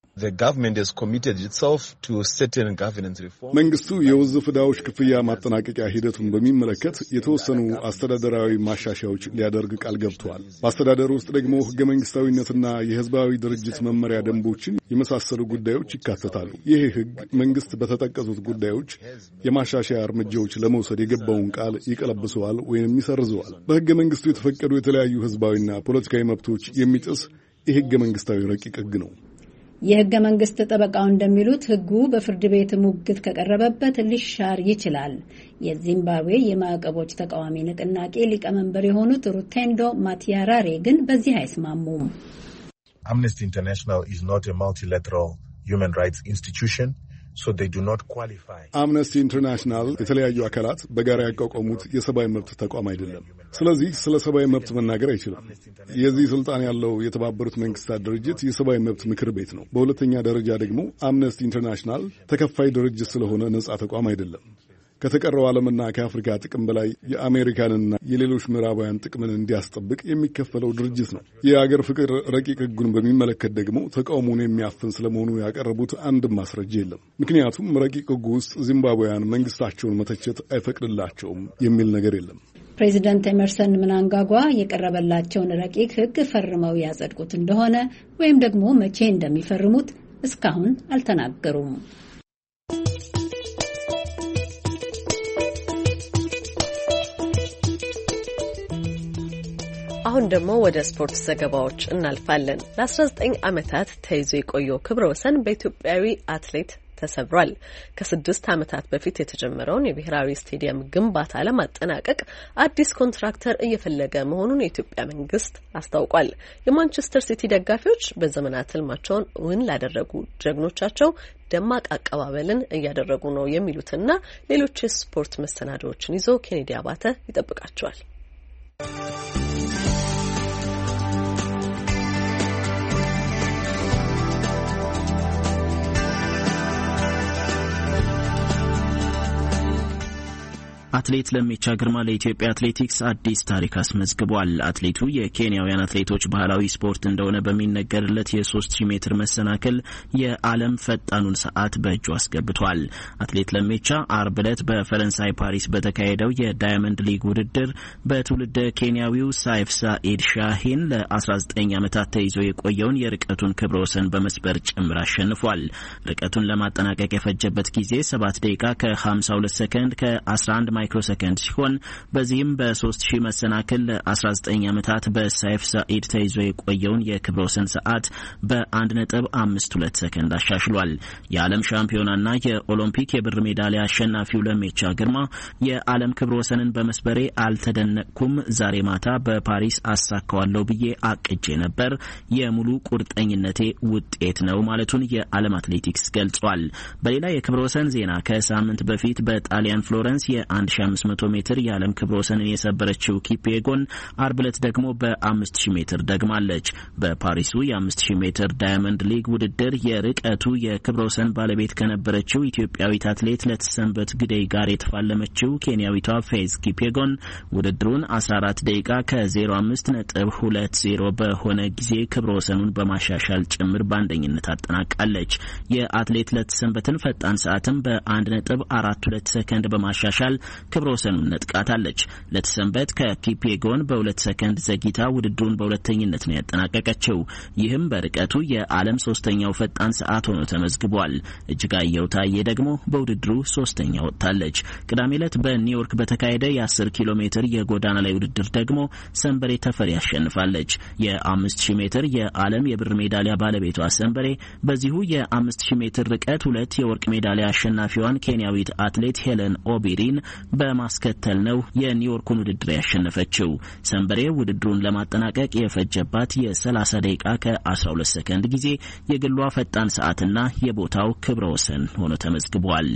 መንግስቱ የውዝፍ ዕዳዎች ክፍያ ማጠናቀቂያ ሂደቱን በሚመለከት የተወሰኑ አስተዳደራዊ ማሻሻያዎች ሊያደርግ ቃል ገብተዋል። በአስተዳደር ውስጥ ደግሞ ህገ መንግስታዊነትና የህዝባዊ ድርጅት መመሪያ ደንቦችን የመሳሰሉ ጉዳዮች ይካተታሉ። ይህ ህግ መንግስት በተጠቀሱት ጉዳዮች የማሻሻያ እርምጃዎች ለመውሰድ የገባውን ቃል ይቀለብሰዋል ወይም ይሰርዘዋል። በህገ መንግስቱ የተፈቀዱ የተለያዩ ህዝባዊና ፖለቲካዊ መብቶች የሚጥስ የህገ መንግስታዊ ረቂቅ ህግ ነው። የህገ መንግስት ጠበቃው እንደሚሉት ህጉ በፍርድ ቤት ሙግት ከቀረበበት ሊሻር ይችላል። የዚምባብዌ የማዕቀቦች ተቃዋሚ ንቅናቄ ሊቀመንበር የሆኑት ሩቴንዶ ማቲያራሬ ግን በዚህ አይስማሙም። አምነስቲ ኢንተርናሽናል is not a multilateral human rights institution. So they do not qualify. አምነስቲ ኢንተርናሽናል የተለያዩ አካላት በጋራ ያቋቋሙት የሰብአዊ መብት ተቋም አይደለም። ስለዚህ ስለ ሰብአዊ መብት መናገር አይችልም። የዚህ ስልጣን ያለው የተባበሩት መንግስታት ድርጅት የሰብአዊ መብት ምክር ቤት ነው። በሁለተኛ ደረጃ ደግሞ አምነስቲ ኢንተርናሽናል ተከፋይ ድርጅት ስለሆነ ነጻ ተቋም አይደለም። ከተቀረው ዓለምና ከአፍሪካ ጥቅም በላይ የአሜሪካንና የሌሎች ምዕራባውያን ጥቅምን እንዲያስጠብቅ የሚከፈለው ድርጅት ነው። የአገር ፍቅር ረቂቅ ህጉን በሚመለከት ደግሞ ተቃውሞውን የሚያፍን ስለመሆኑ ያቀረቡት አንድም ማስረጃ የለም። ምክንያቱም ረቂቅ ህጉ ውስጥ ዚምባብዌያን መንግስታቸውን መተቸት አይፈቅድላቸውም የሚል ነገር የለም። ፕሬዚዳንት ኤመርሰን ምናንጋጓ የቀረበላቸውን ረቂቅ ህግ ፈርመው ያጸድቁት እንደሆነ ወይም ደግሞ መቼ እንደሚፈርሙት እስካሁን አልተናገሩም። አሁን ደግሞ ወደ ስፖርት ዘገባዎች እናልፋለን። ለ19 ዓመታት ተይዞ የቆየው ክብረ ወሰን በኢትዮጵያዊ አትሌት ተሰብሯል። ከ6 ዓመታት በፊት የተጀመረውን የብሔራዊ ስቴዲየም ግንባታ ለማጠናቀቅ አዲስ ኮንትራክተር እየፈለገ መሆኑን የኢትዮጵያ መንግስት አስታውቋል። የማንቸስተር ሲቲ ደጋፊዎች በዘመናት ህልማቸውን እውን ላደረጉ ጀግኖቻቸው ደማቅ አቀባበልን እያደረጉ ነው የሚሉትና ሌሎች የስፖርት መሰናዶዎችን ይዞ ኬኔዲ አባተ ይጠብቃቸዋል። አትሌት ለሜቻ ግርማ ለኢትዮጵያ አትሌቲክስ አዲስ ታሪክ አስመዝግቧል። አትሌቱ የኬንያውያን አትሌቶች ባህላዊ ስፖርት እንደሆነ በሚነገርለት የ3000 ሜትር መሰናክል የዓለም ፈጣኑን ሰዓት በእጁ አስገብቷል። አትሌት ለሜቻ አርብ ዕለት በፈረንሳይ ፓሪስ በተካሄደው የዳይመንድ ሊግ ውድድር በትውልደ ኬንያዊው ሳይፍ ሳኢድ ሻሂን ለ19 ዓመታት ተይዞ የቆየውን የርቀቱን ክብረ ወሰን በመስበር ጭምር አሸንፏል። ርቀቱን ለማጠናቀቅ የፈጀበት ጊዜ 7 ደቂቃ ከ52 ሰከንድ ከ11 ማይክሮሰከንድ ሲሆን በዚህም በ3000 መሰናክል ለ19 ዓመታት በሳይፍ ሳኢድ ተይዞ የቆየውን የክብረ ወሰን ሰዓት በ1.52 ሰከንድ አሻሽሏል። የዓለም ሻምፒዮናና የኦሎምፒክ የብር ሜዳሊያ አሸናፊው ለሜቻ ግርማ የዓለም ክብረ ወሰንን በመስበሬ አልተደነቅኩም፣ ዛሬ ማታ በፓሪስ አሳካዋለሁ ብዬ አቅጄ ነበር፣ የሙሉ ቁርጠኝነቴ ውጤት ነው ማለቱን የዓለም አትሌቲክስ ገልጿል። በሌላ የክብረ ወሰን ዜና ከሳምንት በፊት በጣሊያን ፍሎረንስ የ1500 ሜትር የዓለም ክብረ ወሰንን የሰበረችው ኪፒጎን አርብ ዕለት ደግሞ በ5000 ሜትር ደግማለች። በፓሪሱ የ5000 ሜትር ዳይመንድ ሊግ ውድድር የርቀቱ የክብረ ወሰን ባለቤት ከነበረችው ኢትዮጵያዊት አትሌት ለተሰንበት ግደይ ጋር የተፋለመችው ኬንያዊቷ ፌዝ ኪፒጎን ውድድሩን 14 ደቂቃ ከ05.20 በሆነ ጊዜ ክብረ ወሰኑን በማሻሻል ጭምር በአንደኝነት አጠናቃለች። የአትሌት ለተሰንበትን ፈጣን ሰዓትም በ1.42 ሰከንድ በማሻሻል ክብረ ወሰኑን ነጥቃታለች። ለተሰንበት ከኪፒጎን በ2 ሰከንድ ዘግይታ ውድድሩን በሁለተኝነት ነው ያጠናቀቀችው። ይህም በርቀቱ የዓለም ሶስተኛው ፈጣን ሰዓት ሆኖ ተመዝግቧል። እጅጋየሁ ታዬ ደግሞ በውድድሩ ሶስተኛ ወጥታለች። ቅዳሜ ዕለት በኒውዮርክ በተካሄደ የ10 ኪሎ ሜትር የጎዳና ላይ ውድድር ደግሞ ሰንበሬ ተፈሪ አሸንፋለች። የ5000 ሜትር የዓለም የብር ሜዳሊያ ባለቤቷ ሰንበሬ በዚሁ የ5000 ሜትር ርቀት 2 የወርቅ ሜዳሊያ አሸናፊዋን ኬንያዊት አትሌት ሄለን ኦቢሪን በማስከተል ነው የኒውዮርኩን ውድድር ያሸነፈችው። ሰንበሬ ውድድሩን ለማጠናቀቅ የፈጀባት የ30 ደቂቃ ከ12 ሰከንድ ጊዜ የግሏ ፈጣን ሰዓትና የቦታው ክብረ ወሰን ሆኖ ተመዝግቧል።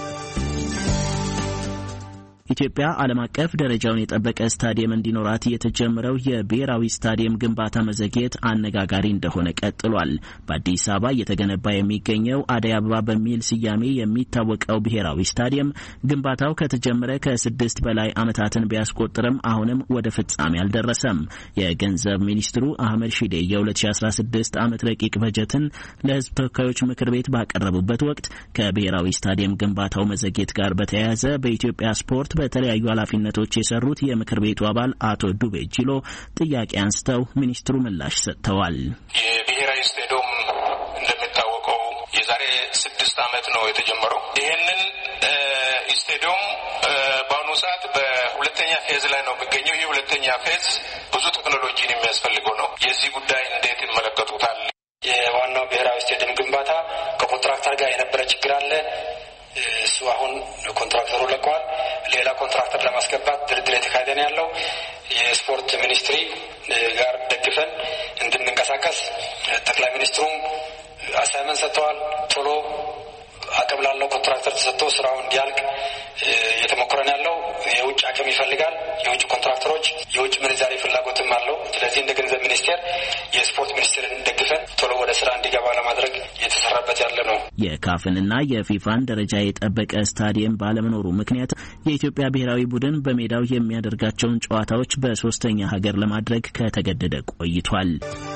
ኢትዮጵያ ዓለም አቀፍ ደረጃውን የጠበቀ ስታዲየም እንዲኖራት የተጀመረው የብሔራዊ ስታዲየም ግንባታ መዘግየት አነጋጋሪ እንደሆነ ቀጥሏል። በአዲስ አበባ እየተገነባ የሚገኘው አደይ አበባ በሚል ስያሜ የሚታወቀው ብሔራዊ ስታዲየም ግንባታው ከተጀመረ ከ6 በላይ ዓመታትን ቢያስቆጥርም አሁንም ወደ ፍጻሜ አልደረሰም። የገንዘብ ሚኒስትሩ አህመድ ሺዴ የ2016 ዓመት ረቂቅ በጀትን ለሕዝብ ተወካዮች ምክር ቤት ባቀረቡበት ወቅት ከብሔራዊ ስታዲየም ግንባታው መዘግየት ጋር በተያያዘ በኢትዮጵያ ስፖርት በተለያዩ ኃላፊነቶች የሰሩት የምክር ቤቱ አባል አቶ ዱቤ ጂሎ ጥያቄ አንስተው ሚኒስትሩ ምላሽ ሰጥተዋል። የብሔራዊ ስታዲየም እንደሚታወቀው የዛሬ 6 ዓመት ነው የተጀመረው። ይህንን ስታዲየም በአሁኑ ሰዓት በሁለተኛ ፌዝ ላይ ነው የሚገኘው። ይህ ሁለተኛ ፌዝ ብዙ ቴክኖሎጂን የሚያስፈልገው ነው። የዚህ ጉዳይ እንዴት ይመለከቱታል? የዋናው ብሔራዊ ስታዲየም ግንባታ ከኮንትራክተር ጋር የነበረ ችግር አለ። እሱ አሁን ኮንትራክተሩ ለቀዋል። ሌላ ኮንትራክተር ለማስገባት ድርድር የተካሄደ ነው ያለው። የስፖርት ሚኒስትሪ ጋር ደግፈን እንድንንቀሳቀስ ጠቅላይ ሚኒስትሩም አሳይመንት ሰጥተዋል። ቶሎ አቅም ላለው ኮንትራክተር ተሰጥቶ ስራው እንዲያልቅ እየተሞከረ ነው ያለው። የውጭ አቅም ይፈልጋል። የውጭ ኮንትራክተሮች የውጭ ምንዛሬ ፍላጎትም አለው። ስለዚህ እንደ ገንዘብ ሚኒስቴር የስፖርት ሚኒስቴርን ደግፈን ቶሎ ወደ ስራ እንዲገባ ለማድረግ እየተሰራበት ያለ ነው። የካፍንና የፊፋን ደረጃ የጠበቀ ስታዲየም ባለመኖሩ ምክንያት የኢትዮጵያ ብሔራዊ ቡድን በሜዳው የሚያደርጋቸውን ጨዋታዎች በሶስተኛ ሀገር ለማድረግ ከተገደደ ቆይቷል።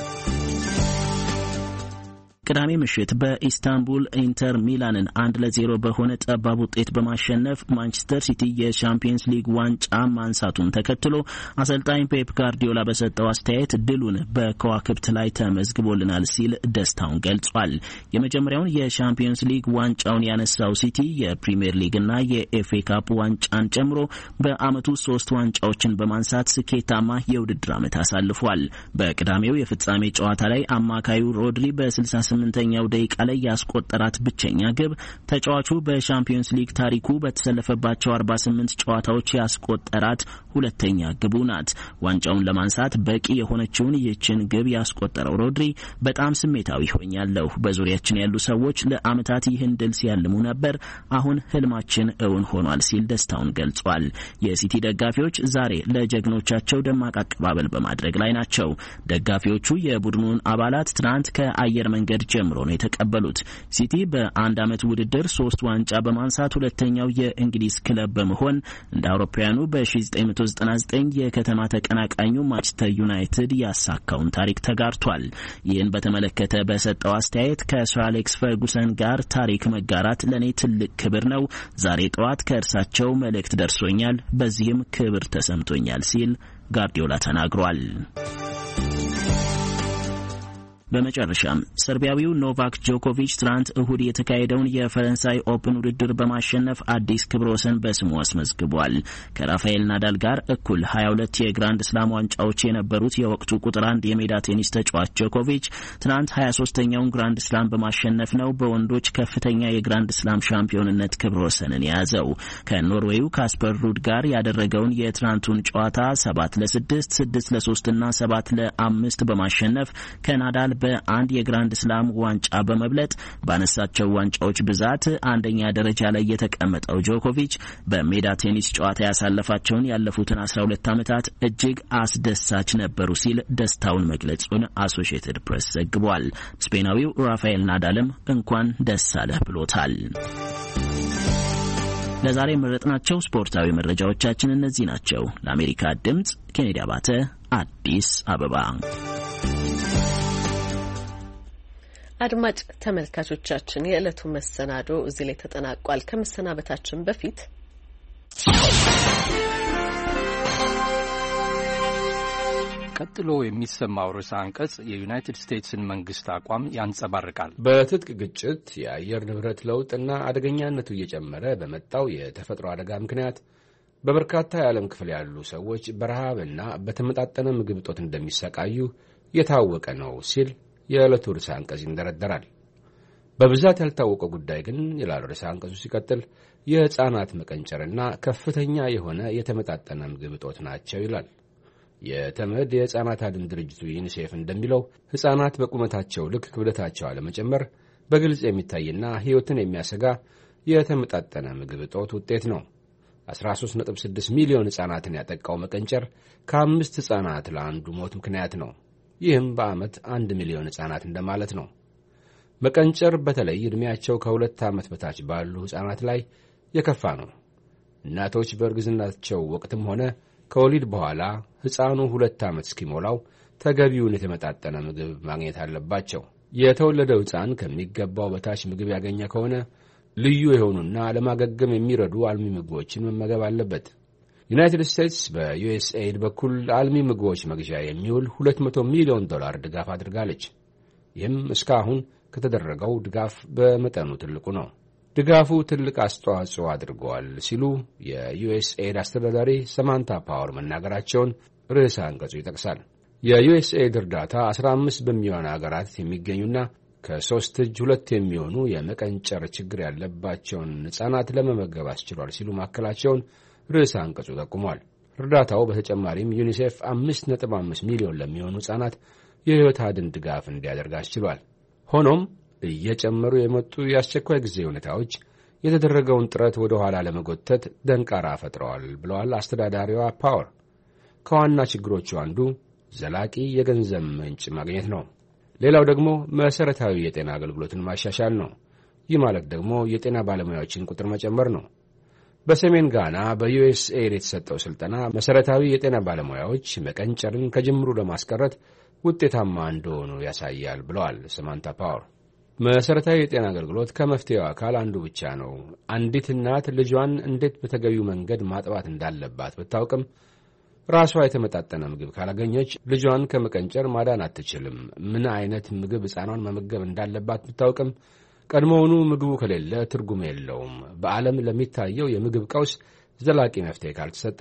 ቅዳሜ ምሽት በኢስታንቡል ኢንተር ሚላንን 1-0 በሆነ ጠባብ ውጤት በማሸነፍ ማንቸስተር ሲቲ የቻምፒየንስ ሊግ ዋንጫ ማንሳቱን ተከትሎ አሰልጣኝ ፔፕ ጋርዲዮላ በሰጠው አስተያየት ድሉን በከዋክብት ላይ ተመዝግቦልናል ሲል ደስታውን ገልጿል። የመጀመሪያውን የቻምፒየንስ ሊግ ዋንጫውን ያነሳው ሲቲ የፕሪሚየር ሊግና የኤፍኤ ካፕ ዋንጫን ጨምሮ በዓመቱ 3 ዋንጫዎችን በማንሳት ስኬታማ የውድድር ዓመት አሳልፏል። በቅዳሜው የፍጻሜ ጨዋታ ላይ አማካዩ ሮድሪ በ68ኛው ደቂቃ ላይ ያስቆጠራት ብቸኛ ግብ ተጫዋቹ በቻምፒየንስ ሊግ ታሪኩ በተሰለፈባቸው 48 ጨዋታዎች ያስቆጠራት ሁለተኛ ግቡ ናት። ዋንጫውን ለማንሳት በቂ የሆነችውን ይህችን ግብ ያስቆጠረው ሮድሪ በጣም ስሜታዊ ሆኛለሁ። በዙሪያችን ያሉ ሰዎች ለዓመታት ይህን ድል ሲያልሙ ነበር። አሁን ህልማችን እውን ሆኗል ሲል ደስታውን ገልጿል። የሲቲ ደጋፊዎች ዛሬ ለጀግኖቻቸው ደማቅ አቀባበል በማድረግ ላይ ናቸው። ደጋፊዎቹ የቡድኑን አባላት ትናንት ከአየር መንገድ ጀምሮ ነው የተቀበሉት። ሲቲ በአንድ ዓመት ውድድር 3 ዋንጫ በማንሳት ሁለተኛው የእንግሊዝ ክለብ በመሆን እንደ አውሮፓውያኑ በ1999 የከተማ ተቀናቃኙ ማንቸስተር ዩናይትድ ያሳካውን ታሪክ ተጋርቷል። ይህን በተመለከተ በሰጠው አስተያየት ከሰር አሌክስ ፈርጉሰን ጋር ታሪክ መጋራት ለኔ ትልቅ ክብር ነው። ዛሬ ጠዋት ከእርሳቸው መልእክት ደርሶኛል፣ በዚህም ክብር ተሰምቶኛል ሲል ጋርዲዮላ ተናግሯል። በመጨረሻም ሰርቢያዊው ኖቫክ ጆኮቪች ትናንት እሁድ የተካሄደውን የፈረንሳይ ኦፕን ውድድር በማሸነፍ አዲስ ክብረ ወሰን በስሙ አስመዝግቧል። ከራፋኤል ናዳል ጋር እኩል 22 የግራንድ ስላም ዋንጫዎች የነበሩት የወቅቱ ቁጥር 1 የሜዳ ቴኒስ ተጫዋች ጆኮቪች ትናንት 23ኛውን ግራንድ ስላም በማሸነፍ ነው በወንዶች ከፍተኛ የግራንድ ስላም ሻምፒዮንነት ክብረ ወሰንን የያዘው። ከኖርዌዩ ካስፐር ሩድ ጋር ያደረገውን የትናንቱን ጨዋታ 7-6፣ 6-3 እና 7-5 በማሸነፍ ከናዳል በአንድ የግራንድ ስላም ዋንጫ በመብለጥ ባነሳቸው ዋንጫዎች ብዛት አንደኛ ደረጃ ላይ የተቀመጠው ጆኮቪች በሜዳ ቴኒስ ጨዋታ ያሳለፋቸውን ያለፉትን 12 ዓመታት እጅግ አስደሳች ነበሩ ሲል ደስታውን መግለጹን አሶሺየትድ ፕሬስ ዘግቧል። ስፔናዊው ራፋኤል ናዳልም እንኳን ደስ አለህ ብሎታል። ለዛሬ የመረጥናቸው ስፖርታዊ መረጃዎቻችን እነዚህ ናቸው። ለአሜሪካ ድምጽ ኬኔዲ አባተ፣ አዲስ አበባ። አድማጭ ተመልካቾቻችን የዕለቱ መሰናዶ እዚህ ላይ ተጠናቋል። ከመሰናበታችን በፊት ቀጥሎ የሚሰማው ርዕሰ አንቀጽ የዩናይትድ ስቴትስን መንግስት አቋም ያንጸባርቃል። በትጥቅ ግጭት፣ የአየር ንብረት ለውጥና አደገኛነቱ እየጨመረ በመጣው የተፈጥሮ አደጋ ምክንያት በበርካታ የዓለም ክፍል ያሉ ሰዎች በረሃብና በተመጣጠነ ምግብ እጦት እንደሚሰቃዩ የታወቀ ነው ሲል የዕለቱ ርዕሰ አንቀጽ ይንደረደራል። በብዛት ያልታወቀው ጉዳይ ግን ይላል ርዕሰ አንቀጹ ሲቀጥል፣ የሕፃናት መቀንጨርና ከፍተኛ የሆነ የተመጣጠነ ምግብ እጦት ናቸው ይላል። የተመድ የሕፃናት አድን ድርጅቱ ዩኒሴፍ እንደሚለው ሕፃናት በቁመታቸው ልክ ክብደታቸው አለመጨመር በግልጽ የሚታይና ሕይወትን የሚያሰጋ የተመጣጠነ ምግብ እጦት ውጤት ነው። 13.6 ሚሊዮን ሕፃናትን ያጠቃው መቀንጨር ከ5 ሕፃናት ለአንዱ ሞት ምክንያት ነው። ይህም በዓመት 1 ሚሊዮን ሕፃናት እንደማለት ነው። መቀንጨር በተለይ ዕድሜያቸው ከ2 ዓመት በታች ባሉ ሕፃናት ላይ የከፋ ነው። እናቶች በእርግዝናቸው ወቅትም ሆነ ከወሊድ በኋላ ሕፃኑ 2 ዓመት እስኪሞላው ተገቢውን የተመጣጠነ ምግብ ማግኘት አለባቸው። የተወለደው ሕፃን ከሚገባው በታች ምግብ ያገኘ ከሆነ ልዩ የሆኑና ለማገገም የሚረዱ አልሚ ምግቦችን መመገብ አለበት። ዩናይትድ ስቴትስ በዩኤስኤይድ በኩል አልሚ ምግቦች መግዣ የሚውል $200 ሚሊዮን ድጋፍ አድርጋለች። ይህም እስካሁን ከተደረገው ድጋፍ በመጠኑ ትልቁ ነው። ድጋፉ ትልቅ አስተዋጽኦ አድርገዋል ሲሉ የዩኤስኤይድ አስተዳዳሪ ሰማንታ ፓወር መናገራቸውን ርዕሰ አንቀጹ ይጠቅሳል። የዩኤስኤይድ እርዳታ 15 በሚሆኑ አገራት የሚገኙና ከ3 እጅ 2 የሚሆኑ የመቀንጨር ችግር ያለባቸውን ሕፃናት ለመመገብ አስችሏል ሲሉ ማከላቸውን ርዕሰ አንቀጹ ጠቁሟል። እርዳታው በተጨማሪም ዩኒሴፍ 5.5 ሚሊዮን ለሚሆኑ ሕፃናት የሕይወት አድን ድጋፍ እንዲያደርግ አስችሏል። ሆኖም እየጨመሩ የመጡ የአስቸኳይ ጊዜ ሁኔታዎች የተደረገውን ጥረት ወደ ኋላ ለመጎተት ደንቃራ ፈጥረዋል ብለዋል አስተዳዳሪዋ ፓወር። ከዋና ችግሮቹ አንዱ ዘላቂ የገንዘብ ምንጭ ማግኘት ነው። ሌላው ደግሞ መሠረታዊ የጤና አገልግሎትን ማሻሻል ነው። ይህ ማለት ደግሞ የጤና ባለሙያዎችን ቁጥር መጨመር ነው። በሰሜን ጋና በዩኤስኤድ የተሰጠው ሥልጠና መሠረታዊ የጤና ባለሙያዎች መቀንጨርን ከጅምሩ ለማስቀረት ውጤታማ እንደሆኑ ያሳያል ብለዋል ሰማንታ ፓወር። መሠረታዊ የጤና አገልግሎት ከመፍትሄው አካል አንዱ ብቻ ነው። አንዲት እናት ልጇን እንዴት በተገቢው መንገድ ማጥባት እንዳለባት ብታውቅም ራሷ የተመጣጠነ ምግብ ካላገኘች ልጇን ከመቀንጨር ማዳን አትችልም። ምን አይነት ምግብ ሕፃኗን መመገብ እንዳለባት ብታውቅም ቀድሞውኑ ምግቡ ከሌለ ትርጉም የለውም። በዓለም ለሚታየው የምግብ ቀውስ ዘላቂ መፍትሄ ካልተሰጠ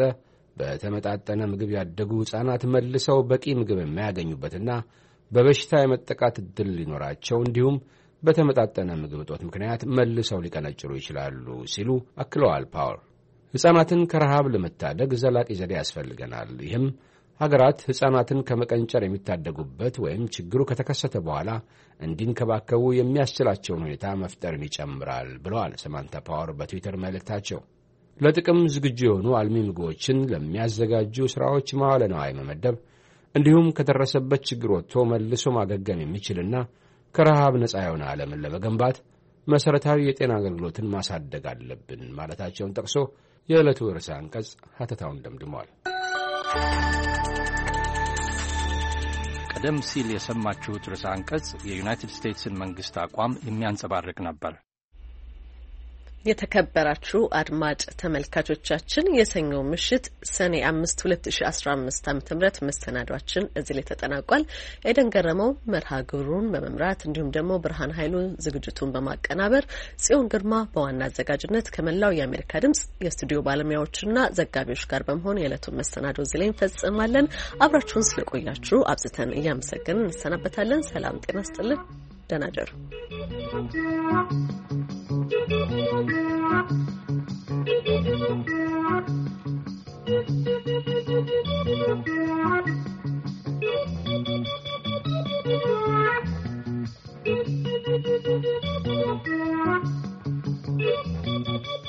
በተመጣጠነ ምግብ ያደጉ ሕፃናት መልሰው በቂ ምግብ የማያገኙበትና በበሽታ የመጠቃት ዕድል ሊኖራቸው እንዲሁም በተመጣጠነ ምግብ እጦት ምክንያት መልሰው ሊቀነጭሩ ይችላሉ ሲሉ አክለዋል ፓወር። ሕፃናትን ከረሃብ ለመታደግ ዘላቂ ዘዴ ያስፈልገናል። ይህም ሀገራት ሕፃናትን ከመቀንጨር የሚታደጉበት ወይም ችግሩ ከተከሰተ በኋላ እንዲንከባከቡ የሚያስችላቸውን ሁኔታ መፍጠርን ይጨምራል ብለዋል ሰማንታ ፓወር በትዊተር መልእክታቸው። ለጥቅም ዝግጁ የሆኑ አልሚ ምግቦችን ለሚያዘጋጁ ሥራዎች መዋለ ነዋይ መመደብ እንዲሁም ከደረሰበት ችግር ወጥቶ መልሶ ማገገም የሚችልና ከረሃብ ነፃ የሆነ ዓለምን ለመገንባት መሠረታዊ የጤና አገልግሎትን ማሳደግ አለብን ማለታቸውን ጠቅሶ የዕለቱ ርዕሰ አንቀጽ ሀተታውን ደምድሟል። ቀደም ሲል የሰማችሁት ርዕሰ አንቀጽ የዩናይትድ ስቴትስን መንግሥት አቋም የሚያንጸባርቅ ነበር። የተከበራችሁ አድማጭ ተመልካቾቻችን የሰኞ ምሽት ሰኔ 5 2015 ዓ.ም መሰናዷችን እዚህ ላይ ተጠናቋል። ኤደን ገረመው መርሃ ግብሩን በመምራት እንዲሁም ደግሞ ብርሃን ኃይሉ ዝግጅቱን በማቀናበር ጽዮን ግርማ በዋና አዘጋጅነት ከመላው የአሜሪካ ድምጽ የስቱዲዮ ባለሙያዎችና ዘጋቢዎች ጋር በመሆን የዕለቱን መሰናዶ እዚህ ላይ እንፈጽማለን። አብራችሁን ስለቆያችሁ አብዝተን እያመሰገንን እንሰናበታለን። ሰላም ጤና ይስጥልን። ደህና እደሩ።